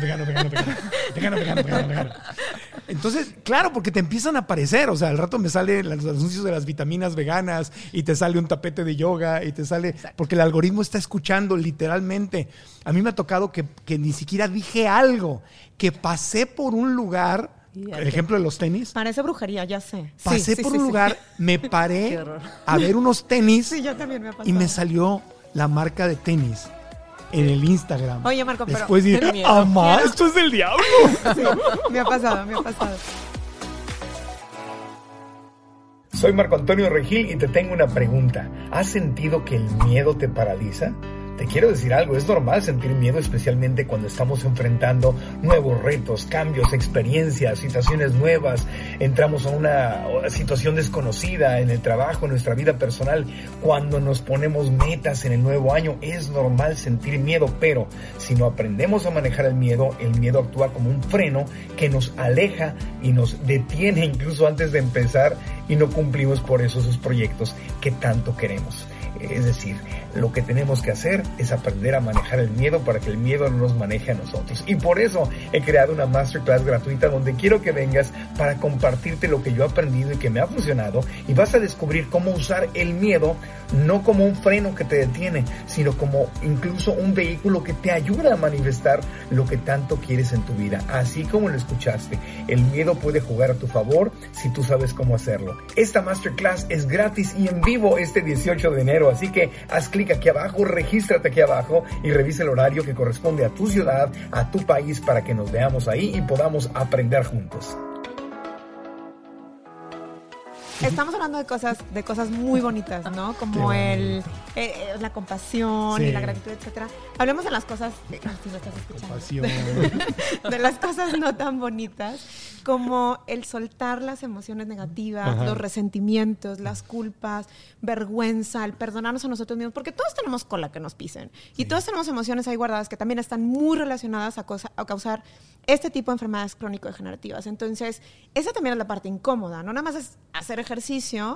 Entonces, claro, porque te empiezan a aparecer. O sea, al rato me salen los anuncios de las vitaminas veganas y te sale un tapete de yoga y te sale... Porque el algoritmo está escuchando literalmente. A mí me ha tocado que ni siquiera dije algo, que pasé por un lugar, el ejemplo de los tenis, Parece brujería, ya sé. pasé Sí, por sí, un sí. lugar, me Qué paré horror. a ver unos tenis Sí, yo también me ha pasado. y me salió la marca de tenis en el Instagram. Oye, Marco, pero- después dije, Qué miedo. ¡amá, esto es del diablo! Sí, me ha pasado. Soy Marco Antonio Regil y te tengo una pregunta. ¿Has sentido que el miedo te paraliza? Te quiero decir algo, es normal sentir miedo, especialmente cuando estamos enfrentando nuevos retos, cambios, experiencias, situaciones nuevas. Entramos a una situación desconocida en el trabajo, en nuestra vida personal. Cuando nos ponemos metas en el nuevo año, es normal sentir miedo, pero si no aprendemos a manejar el miedo actúa como un freno que nos aleja y nos detiene incluso antes de empezar y no cumplimos por eso esos proyectos que tanto queremos. Es decir, lo que tenemos que hacer es aprender a manejar el miedo para que el miedo no nos maneje a nosotros. Y por eso he creado una masterclass gratuita donde quiero que vengas para compartirte lo que yo he aprendido y que me ha funcionado. Y vas a descubrir cómo usar el miedo no como un freno que te detiene, sino como incluso un vehículo que te ayuda a manifestar lo que tanto quieres en tu vida. Así como lo escuchaste, el miedo puede jugar a tu favor si tú sabes cómo hacerlo. Esta masterclass es gratis y en vivo este 18 de enero. Así que haz clic aquí abajo, regístrate aquí abajo y revisa el horario que corresponde a tu ciudad, a tu país, para que nos veamos ahí y podamos aprender juntos. Estamos hablando de cosas muy bonitas, ¿no? Como la compasión Sí. y la gratitud, etcétera. Hablemos de las cosas, si lo estás escuchando, Pasión. de las cosas no tan bonitas, como el soltar las emociones negativas, Ajá. los resentimientos, las culpas, vergüenza, el perdonarnos a nosotros mismos, porque todos tenemos cola que nos pisen y todos tenemos emociones ahí guardadas que también están muy relacionadas a causar este tipo de enfermedades crónico-degenerativas. Entonces, esa también es la parte incómoda, no nada más es hacer ejercicio,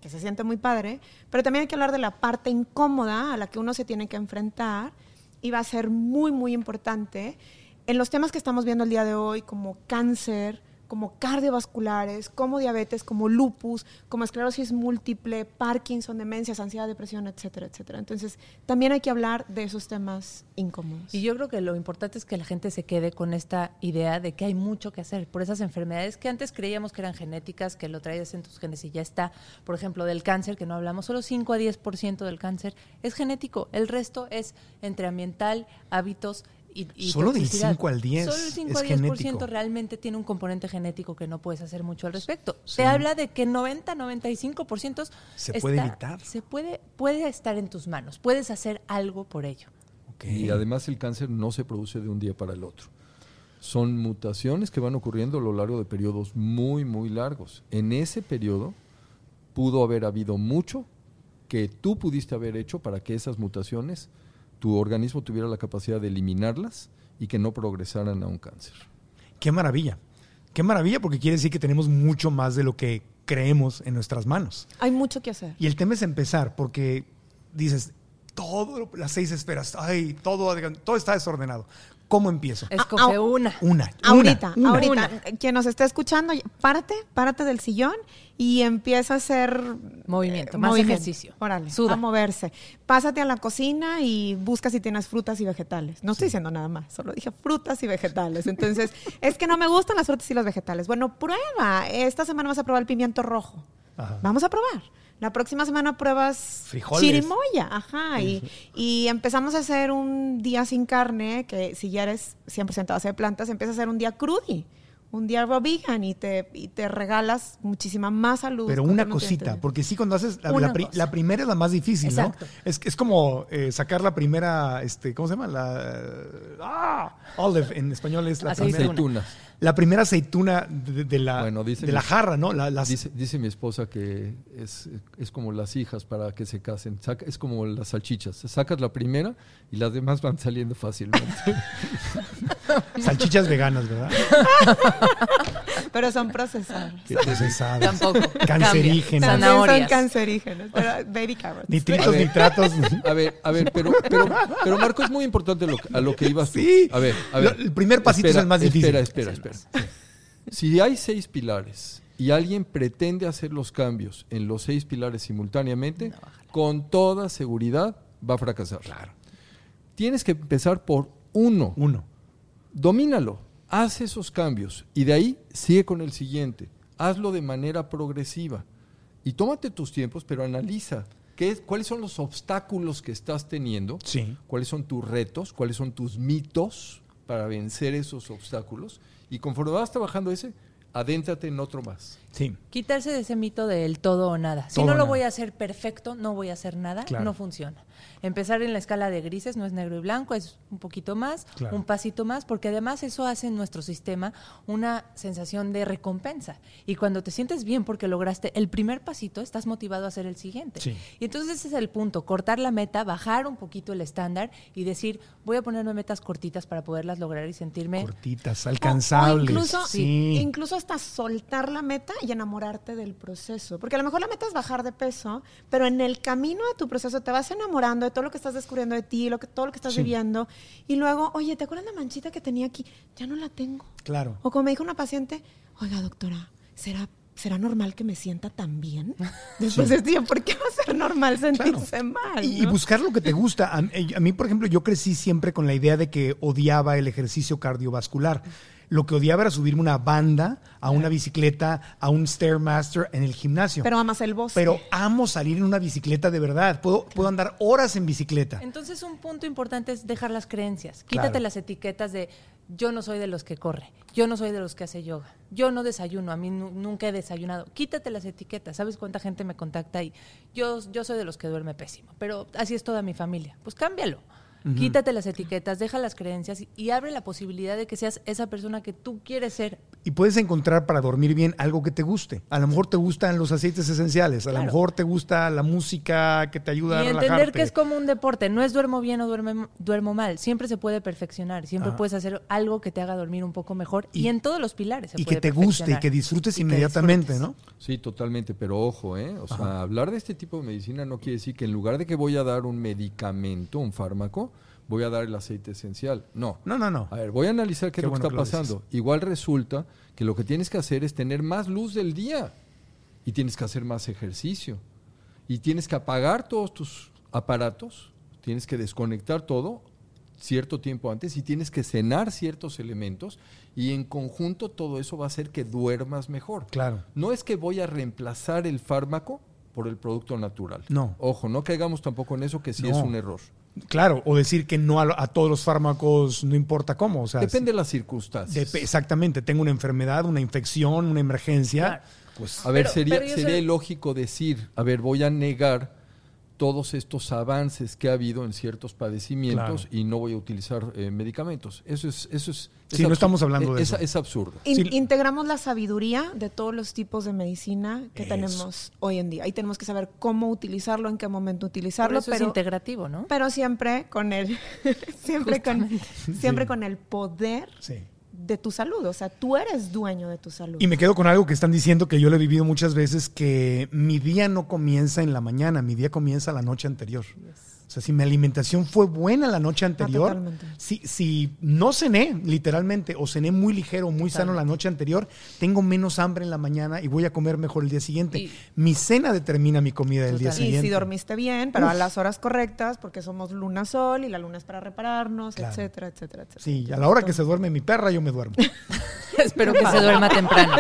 que se siente muy padre, pero también hay que hablar de la parte incómoda a la que uno se tiene que enfrentar y va a ser muy, muy importante en los temas que estamos viendo el día de hoy, como cáncer, como cardiovasculares, como diabetes, como lupus, como esclerosis múltiple, Parkinson, demencias, ansiedad, depresión, etcétera, etcétera. Entonces, también hay que hablar de esos temas incómodos. Y yo creo que lo importante es que la gente se quede con esta idea de que hay mucho que hacer por esas enfermedades que antes creíamos que eran genéticas, que lo traías en tus genes y ya está. Por ejemplo, del cáncer, que no hablamos, solo 5 a 10% del cáncer es genético. El resto es entre ambiental, hábitos y solo del toxicidad. 5 al 10 Solo el 5 es a 10% genético. realmente tiene un componente genético que no puedes hacer mucho al respecto. Sí. Te habla de que 90-95% Se puede evitar. puede estar en tus manos. Puedes hacer algo por ello. Y además el cáncer no se produce de un día para el otro. Son mutaciones que van ocurriendo a lo largo de periodos muy, muy largos. En ese periodo pudo haber habido mucho que tú pudiste haber hecho para que esas mutaciones, tu organismo tuviera la capacidad de eliminarlas y que no progresaran a un cáncer. Qué maravilla porque quiere decir que tenemos mucho más de lo que creemos en nuestras manos. Hay mucho que hacer. Y el tema es empezar, porque dices, las 6 esferas, todo está desordenado. ¿Cómo empiezo? Escoge una. Ahorita. Una. Quien nos esté escuchando, párate del sillón y empieza a hacer Movimiento, más ejercicio. Órale, Suda. a moverse. Pásate a la cocina y busca si tienes frutas y vegetales. No estoy diciendo nada más, solo dije frutas y vegetales. Entonces, es que no me gustan las frutas y los vegetales. Bueno, prueba. Esta semana vas a probar el pimiento rojo. Ajá. Vamos a probar. La próxima semana pruebas frijoles, chirimoya, y empezamos a hacer un día sin carne, que si ya eres 100% base de plantas, empieza a hacer un día crudi, un día raw vegan y te regalas muchísima más salud. Pero una cosita, porque sí, cuando haces la primera es la más difícil, exacto, ¿no? Es como sacar la primera, ¿cómo se llama? Olive, en español es la Aceitunas. La primera aceituna de la jarra, ¿no? Dice mi esposa que es como las hijas para que se casen. Es como las salchichas. Sacas la primera y las demás van saliendo fácilmente. Salchichas veganas, ¿verdad? Pero son procesadas. Procesadas. Tampoco. Cancerígenas. Zanahorias. Son cancerígenas. Pero baby carrots. Nitritos, nitratos. A ver, pero Marco, es muy importante a lo que ibas tú. Sí. A ver. El primer pasito es el más difícil. Espera. Si hay 6 pilares y alguien pretende hacer los cambios en los 6 pilares simultáneamente, con toda seguridad va a fracasar. Claro. Tienes que empezar por uno. Domínalo, haz esos cambios y de ahí sigue con el siguiente. Hazlo de manera progresiva y tómate tus tiempos, pero analiza cuáles son los obstáculos que estás teniendo, sí, cuáles son tus retos, cuáles son tus mitos para vencer esos obstáculos y conforme vas trabajando adéntrate en otro más. Sí. Quitarse de ese mito del todo o nada. Si no lo voy a hacer perfecto, no voy a hacer nada, claro, no funciona. Empezar en la escala de grises, no es negro y blanco, es un poquito más, claro, un pasito más, porque además eso hace en nuestro sistema una sensación de recompensa. Y cuando te sientes bien porque lograste el primer pasito, estás motivado a hacer el siguiente. Sí. Y entonces ese es el punto, cortar la meta, bajar un poquito el estándar y decir, voy a ponerme metas cortitas para poderlas lograr y sentirme... cortitas, alcanzables. O incluso hasta soltar la meta y enamorarte del proceso. Porque a lo mejor la meta es bajar de peso, pero en el camino de tu proceso te vas enamorando de todo lo que estás descubriendo de ti, todo lo que estás viviendo. Y luego, oye, ¿te acuerdas la manchita que tenía aquí? Ya no la tengo. Claro. O como me dijo una paciente, oiga, doctora, ¿será normal que me sienta tan bien? Después de tiempo, ¿por qué va a ser normal sentirse mal? ¿no? Y buscar lo que te gusta. A mí, por ejemplo, yo crecí siempre con la idea de que odiaba el ejercicio cardiovascular. Lo que odiaba era subirme una banda, a una bicicleta, a un Stairmaster en el gimnasio. Pero amas el bosque. Pero amo salir en una bicicleta de verdad. Puedo andar horas en bicicleta. Entonces un punto importante es dejar las creencias. Quítate las etiquetas de yo no soy de los que corre, yo no soy de los que hace yoga, yo no desayuno, a mí nunca he desayunado. Quítate las etiquetas. ¿Sabes cuánta gente me contacta y yo soy de los que duerme pésimo? Pero así es toda mi familia. Pues cámbialo. Quítate las etiquetas, deja las creencias y abre la posibilidad de que seas esa persona que tú quieres ser. Y puedes encontrar para dormir bien algo que te guste. A lo mejor te gustan los aceites esenciales, a lo mejor te gusta la música que te ayuda a relajarte. Y entender que es como un deporte, no es duermo bien o duermo mal, siempre se puede perfeccionar, siempre puedes hacer algo que te haga dormir un poco mejor y en todos los pilares se puede que te guste y que disfrutes inmediatamente, ¿no? Sí, totalmente, pero ojo, o sea, hablar de este tipo de medicina no quiere decir que en lugar de que voy a dar un medicamento, un fármaco, voy a dar el aceite esencial. No. A ver, voy a analizar qué es lo que está pasando. Igual resulta que lo que tienes que hacer es tener más luz del día y tienes que hacer más ejercicio y tienes que apagar todos tus aparatos, tienes que desconectar todo cierto tiempo antes y tienes que cenar ciertos elementos y en conjunto todo eso va a hacer que duermas mejor. Claro. No es que voy a reemplazar el fármaco por el producto natural. No. Ojo, no caigamos tampoco en eso que sí es un error. Claro, o decir que no a todos los fármacos, no importa cómo. O sea, depende de las circunstancias. Exactamente, tengo una enfermedad, una infección, una emergencia. Claro. Pues, a ver, sería ilógico decir, a ver, voy a negar todos estos avances que ha habido en ciertos padecimientos y no voy a utilizar medicamentos. Eso es sí, no estamos hablando de eso. Es absurdo. Integramos la sabiduría de todos los tipos de medicina que tenemos hoy en día. Y tenemos que saber cómo utilizarlo, en qué momento utilizarlo. Pero es integrativo, ¿no? Pero siempre con el con el poder de tu salud. O sea, tú eres dueño de tu salud. Y me quedo con algo que están diciendo que yo lo he vivido muchas veces, que mi día no comienza en la mañana, mi día comienza la noche anterior. O sea, si mi alimentación fue buena la noche anterior, si no cené literalmente o cené muy ligero, muy sano la noche anterior, tengo menos hambre en la mañana y voy a comer mejor el día siguiente. Mi cena determina mi comida del día siguiente. Y si dormiste bien, pero a las horas correctas, porque somos luna-sol y la luna es para repararnos, etcétera, etcétera, etcétera. Sí, a la hora que se duerme mi perra, yo me duermo. Espero que se duerma temprano.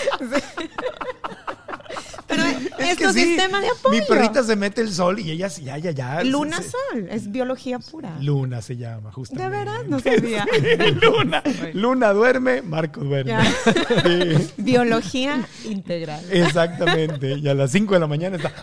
Pero es tu sistema de apoyo. Mi perrita se mete el sol y ella ya. Luna-sol, es biología pura. Luna se llama, justamente. De verdad, no sabía. Luna duerme, Marco duerme. Sí. Biología integral. Exactamente, y a las 5 de la mañana está...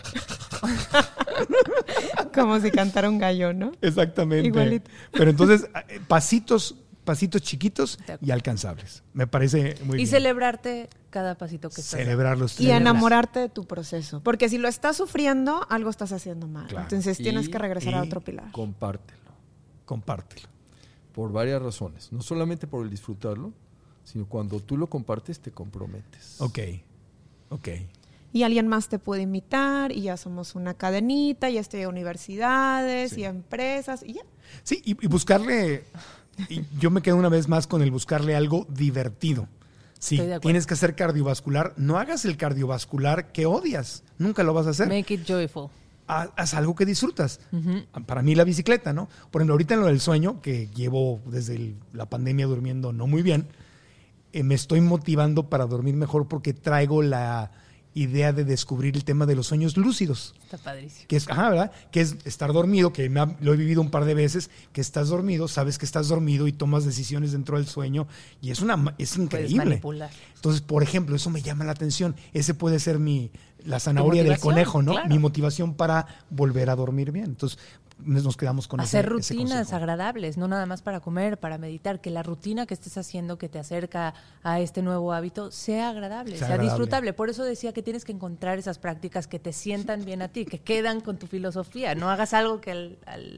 Como si cantara un gallo, ¿no? Exactamente. Igualito. Pero entonces, pasitos chiquitos y alcanzables. Me parece muy bien. Y celebrarte cada pasito que estás. Celebrarlos. Y enamorarte de tu proceso. Porque si lo estás sufriendo, algo estás haciendo mal. Claro. Entonces tienes que regresar a otro pilar. Compártelo. Por varias razones. No solamente por el disfrutarlo, sino cuando tú lo compartes, te comprometes. Ok. Y alguien más te puede invitar, y ya somos una cadenita, ya estoy a universidades y a empresas, y ya. Sí, y buscarle... Y yo me quedo una vez más con el buscarle algo divertido. Si tienes que hacer cardiovascular, no hagas el cardiovascular que odias. Nunca lo vas a hacer. Make it joyful. Haz algo que disfrutas. Para mí la bicicleta, ¿no? Por ejemplo, ahorita en lo del sueño, que llevo desde la pandemia durmiendo no muy bien, me estoy motivando para dormir mejor porque traigo la idea de descubrir el tema de los sueños lúcidos. Está padrísimo. Que es, ¿verdad? Que es estar dormido, que lo he vivido un par de veces, que estás dormido, sabes que estás dormido y tomas decisiones dentro del sueño y es increíble. Puedes manipular. Entonces, por ejemplo, eso me llama la atención. Ese puede ser la zanahoria del conejo, ¿no? Claro. Mi motivación para volver a dormir bien. Entonces, nos quedamos con hacer rutinas agradables, no nada más para comer, para meditar, que la rutina que estés haciendo que te acerca a este nuevo hábito sea agradable, sea disfrutable. Por eso decía que tienes que encontrar esas prácticas que te sientan bien a ti, que quedan con tu filosofía. No hagas algo que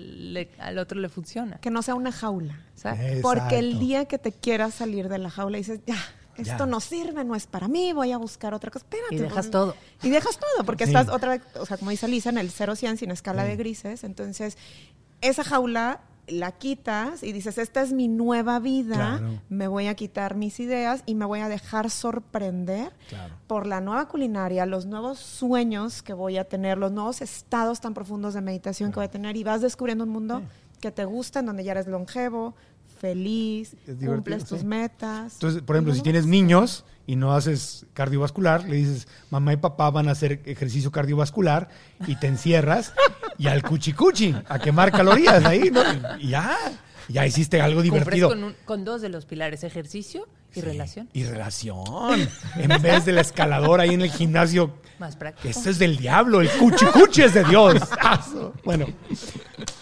al otro le funciona. Que no sea una jaula. Porque el día que te quieras salir de la jaula dices, esto no sirve, no es para mí, voy a buscar otra cosa. Espérate. Y dejas todo. Y dejas todo, porque estás otra vez, o sea, como dice Lisa, en el 0-100 sin escala de grises. Entonces, esa jaula la quitas y dices, esta es mi nueva vida, me voy a quitar mis ideas y me voy a dejar sorprender por la nueva culinaria, los nuevos sueños que voy a tener, los nuevos estados tan profundos de meditación que voy a tener, y vas descubriendo un mundo que te gusta, en donde ya eres longevo, feliz, cumples tus metas. Entonces, por ejemplo, si tienes niños y no haces cardiovascular, le dices, mamá y papá van a hacer ejercicio cardiovascular y te encierras y al cuchicuchi, a quemar calorías ahí, ¿no? Y ya hiciste algo divertido. Con dos de los pilares, ejercicio y relación. Y relación. En vez de la escaladora ahí en el gimnasio. Más práctico. Este es del diablo, el cuchicuchi es de Dios. Bueno.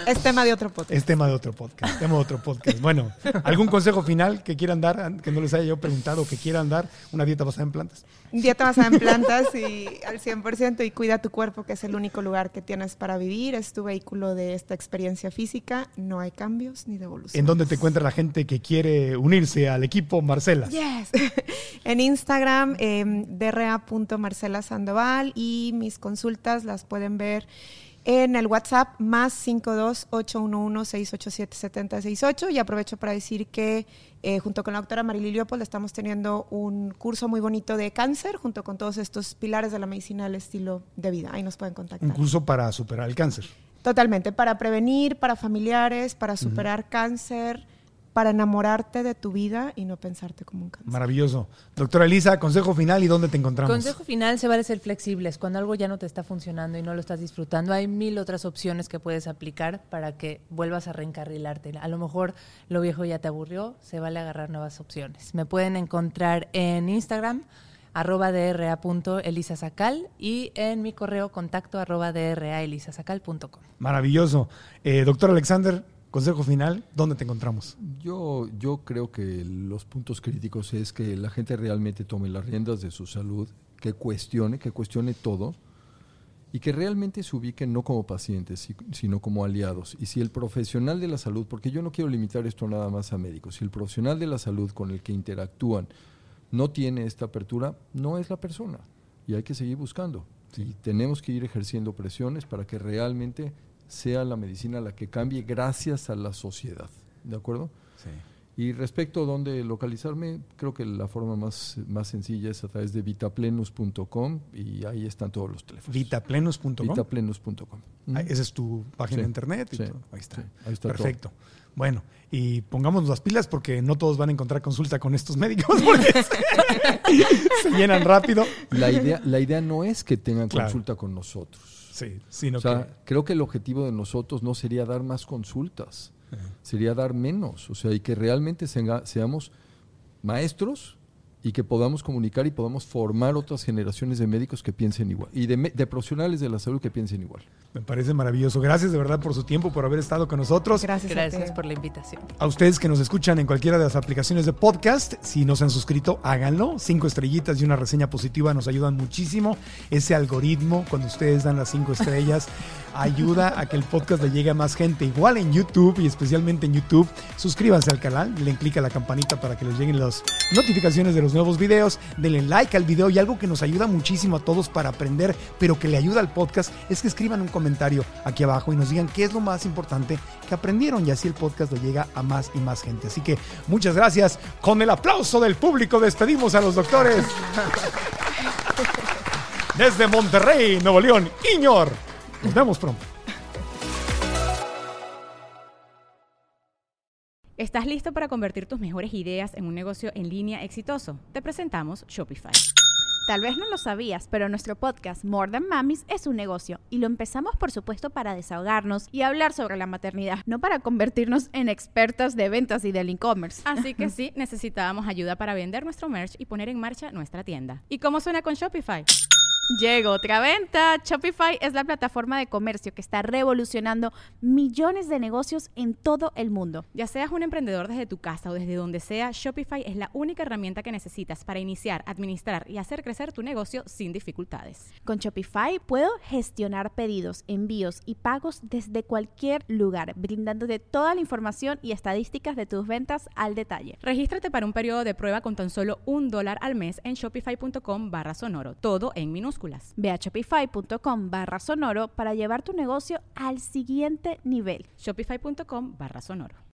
Es tema de otro podcast. Es tema de otro podcast. Bueno, ¿algún consejo final que quieran dar, que no les haya yo preguntado, que quieran dar? Una dieta basada en plantas. Dieta basada en plantas y al 100%, y cuida tu cuerpo, que es el único lugar que tienes para vivir. Es tu vehículo de esta experiencia física. No hay cambios ni devoluciones. ¿En dónde te encuentra la gente que quiere unirse al equipo Marcela? Yes. En Instagram, dra.Marcela Sandoval, y mis consultas las pueden ver en el WhatsApp +52 811 687 7068. Y aprovecho para decir que junto con la doctora Marily Leopold estamos teniendo un curso muy bonito de cáncer, junto con todos estos pilares de la medicina del estilo de vida. Ahí nos pueden contactar. Un curso para superar el cáncer. Totalmente, para prevenir, para familiares, para superar cáncer, para enamorarte de tu vida y no pensarte como un cáncer. Maravilloso. Doctora Elisa, consejo final y ¿dónde te encontramos? Consejo final, se vale ser flexibles. Cuando algo ya no te está funcionando y no lo estás disfrutando, hay 1000 otras opciones que puedes aplicar para que vuelvas a reencarrilarte. A lo mejor lo viejo ya te aburrió, se vale agarrar nuevas opciones. Me pueden encontrar en Instagram, @dra.elisasacal, y en mi correo contacto @draelisasacal.com. Maravilloso. Doctor Alexander, consejo final, ¿dónde te encontramos? Yo creo que los puntos críticos es que la gente realmente tome las riendas de su salud, que cuestione todo y que realmente se ubiquen no como pacientes, sino como aliados. Y si el profesional de la salud, porque yo no quiero limitar esto nada más a médicos, si el profesional de la salud con el que interactúan no tiene esta apertura, no es la persona y hay que seguir buscando. Y tenemos que ir ejerciendo presiones para que realmente sea la medicina la que cambie gracias a la sociedad, ¿de acuerdo? Sí. Y respecto a dónde localizarme, creo que la forma más sencilla es a través de vitaplenus.com, y ahí están todos los teléfonos. Vitaplenus.com. Vitaplenus.com. Esa es tu página de internet. Y sí, todo. Ahí está. Sí, ahí está. Perfecto. Todo. Bueno, y pongámonos las pilas porque no todos van a encontrar consulta con estos médicos porque se llenan rápido. La idea no es que tengan consulta con nosotros. Sí, sino creo que el objetivo de nosotros no sería dar más consultas, sería dar menos, y que realmente seamos maestros y que podamos comunicar y podamos formar otras generaciones de médicos que piensen igual y de profesionales de la salud que piensen igual. Me parece maravilloso. Gracias de verdad por su tiempo, por haber estado con nosotros. Gracias por la invitación. A ustedes que nos escuchan en cualquiera de las aplicaciones de podcast, si no se han suscrito, háganlo. 5 estrellitas y una reseña positiva nos ayudan muchísimo. Ese algoritmo, cuando ustedes dan las 5 estrellas, ayuda a que el podcast le llegue a más gente. Igual en YouTube, y especialmente en YouTube, suscríbanse al canal, den clic a la campanita para que les lleguen las notificaciones de los nuevos videos, denle like al video, y algo que nos ayuda muchísimo a todos para aprender, pero que le ayuda al podcast, es que escriban un comentario aquí abajo y nos digan qué es lo más importante que aprendieron, y así el podcast le llega a más y más gente. Así que muchas gracias. Con el aplauso del público despedimos a los doctores. Desde Monterrey, Nuevo León, Iñor. Nos vemos pronto. ¿Estás listo para convertir tus mejores ideas en un negocio en línea exitoso? Te presentamos Shopify. Tal vez no lo sabías, pero nuestro podcast More Than Mamis es un negocio, y lo empezamos por supuesto para desahogarnos y hablar sobre la maternidad, no para convertirnos en expertas de ventas y del e-commerce. Así que sí, necesitábamos ayuda para vender nuestro merch y poner en marcha nuestra tienda. ¿Y cómo suena con Shopify? Llegó otra venta. Shopify es la plataforma de comercio que está revolucionando millones de negocios en todo el mundo. Ya seas un emprendedor desde tu casa o desde donde sea, Shopify es la única herramienta que necesitas para iniciar, administrar y hacer crecer tu negocio sin dificultades. Con Shopify puedo gestionar pedidos, envíos y pagos desde cualquier lugar, brindándote toda la información y estadísticas de tus ventas al detalle. Regístrate para un periodo de prueba con tan solo $1 al mes en shopify.com/sonoro, todo en minúsculas. Ve a shopify.com/sonoro para llevar tu negocio al siguiente nivel. Shopify.com/sonoro.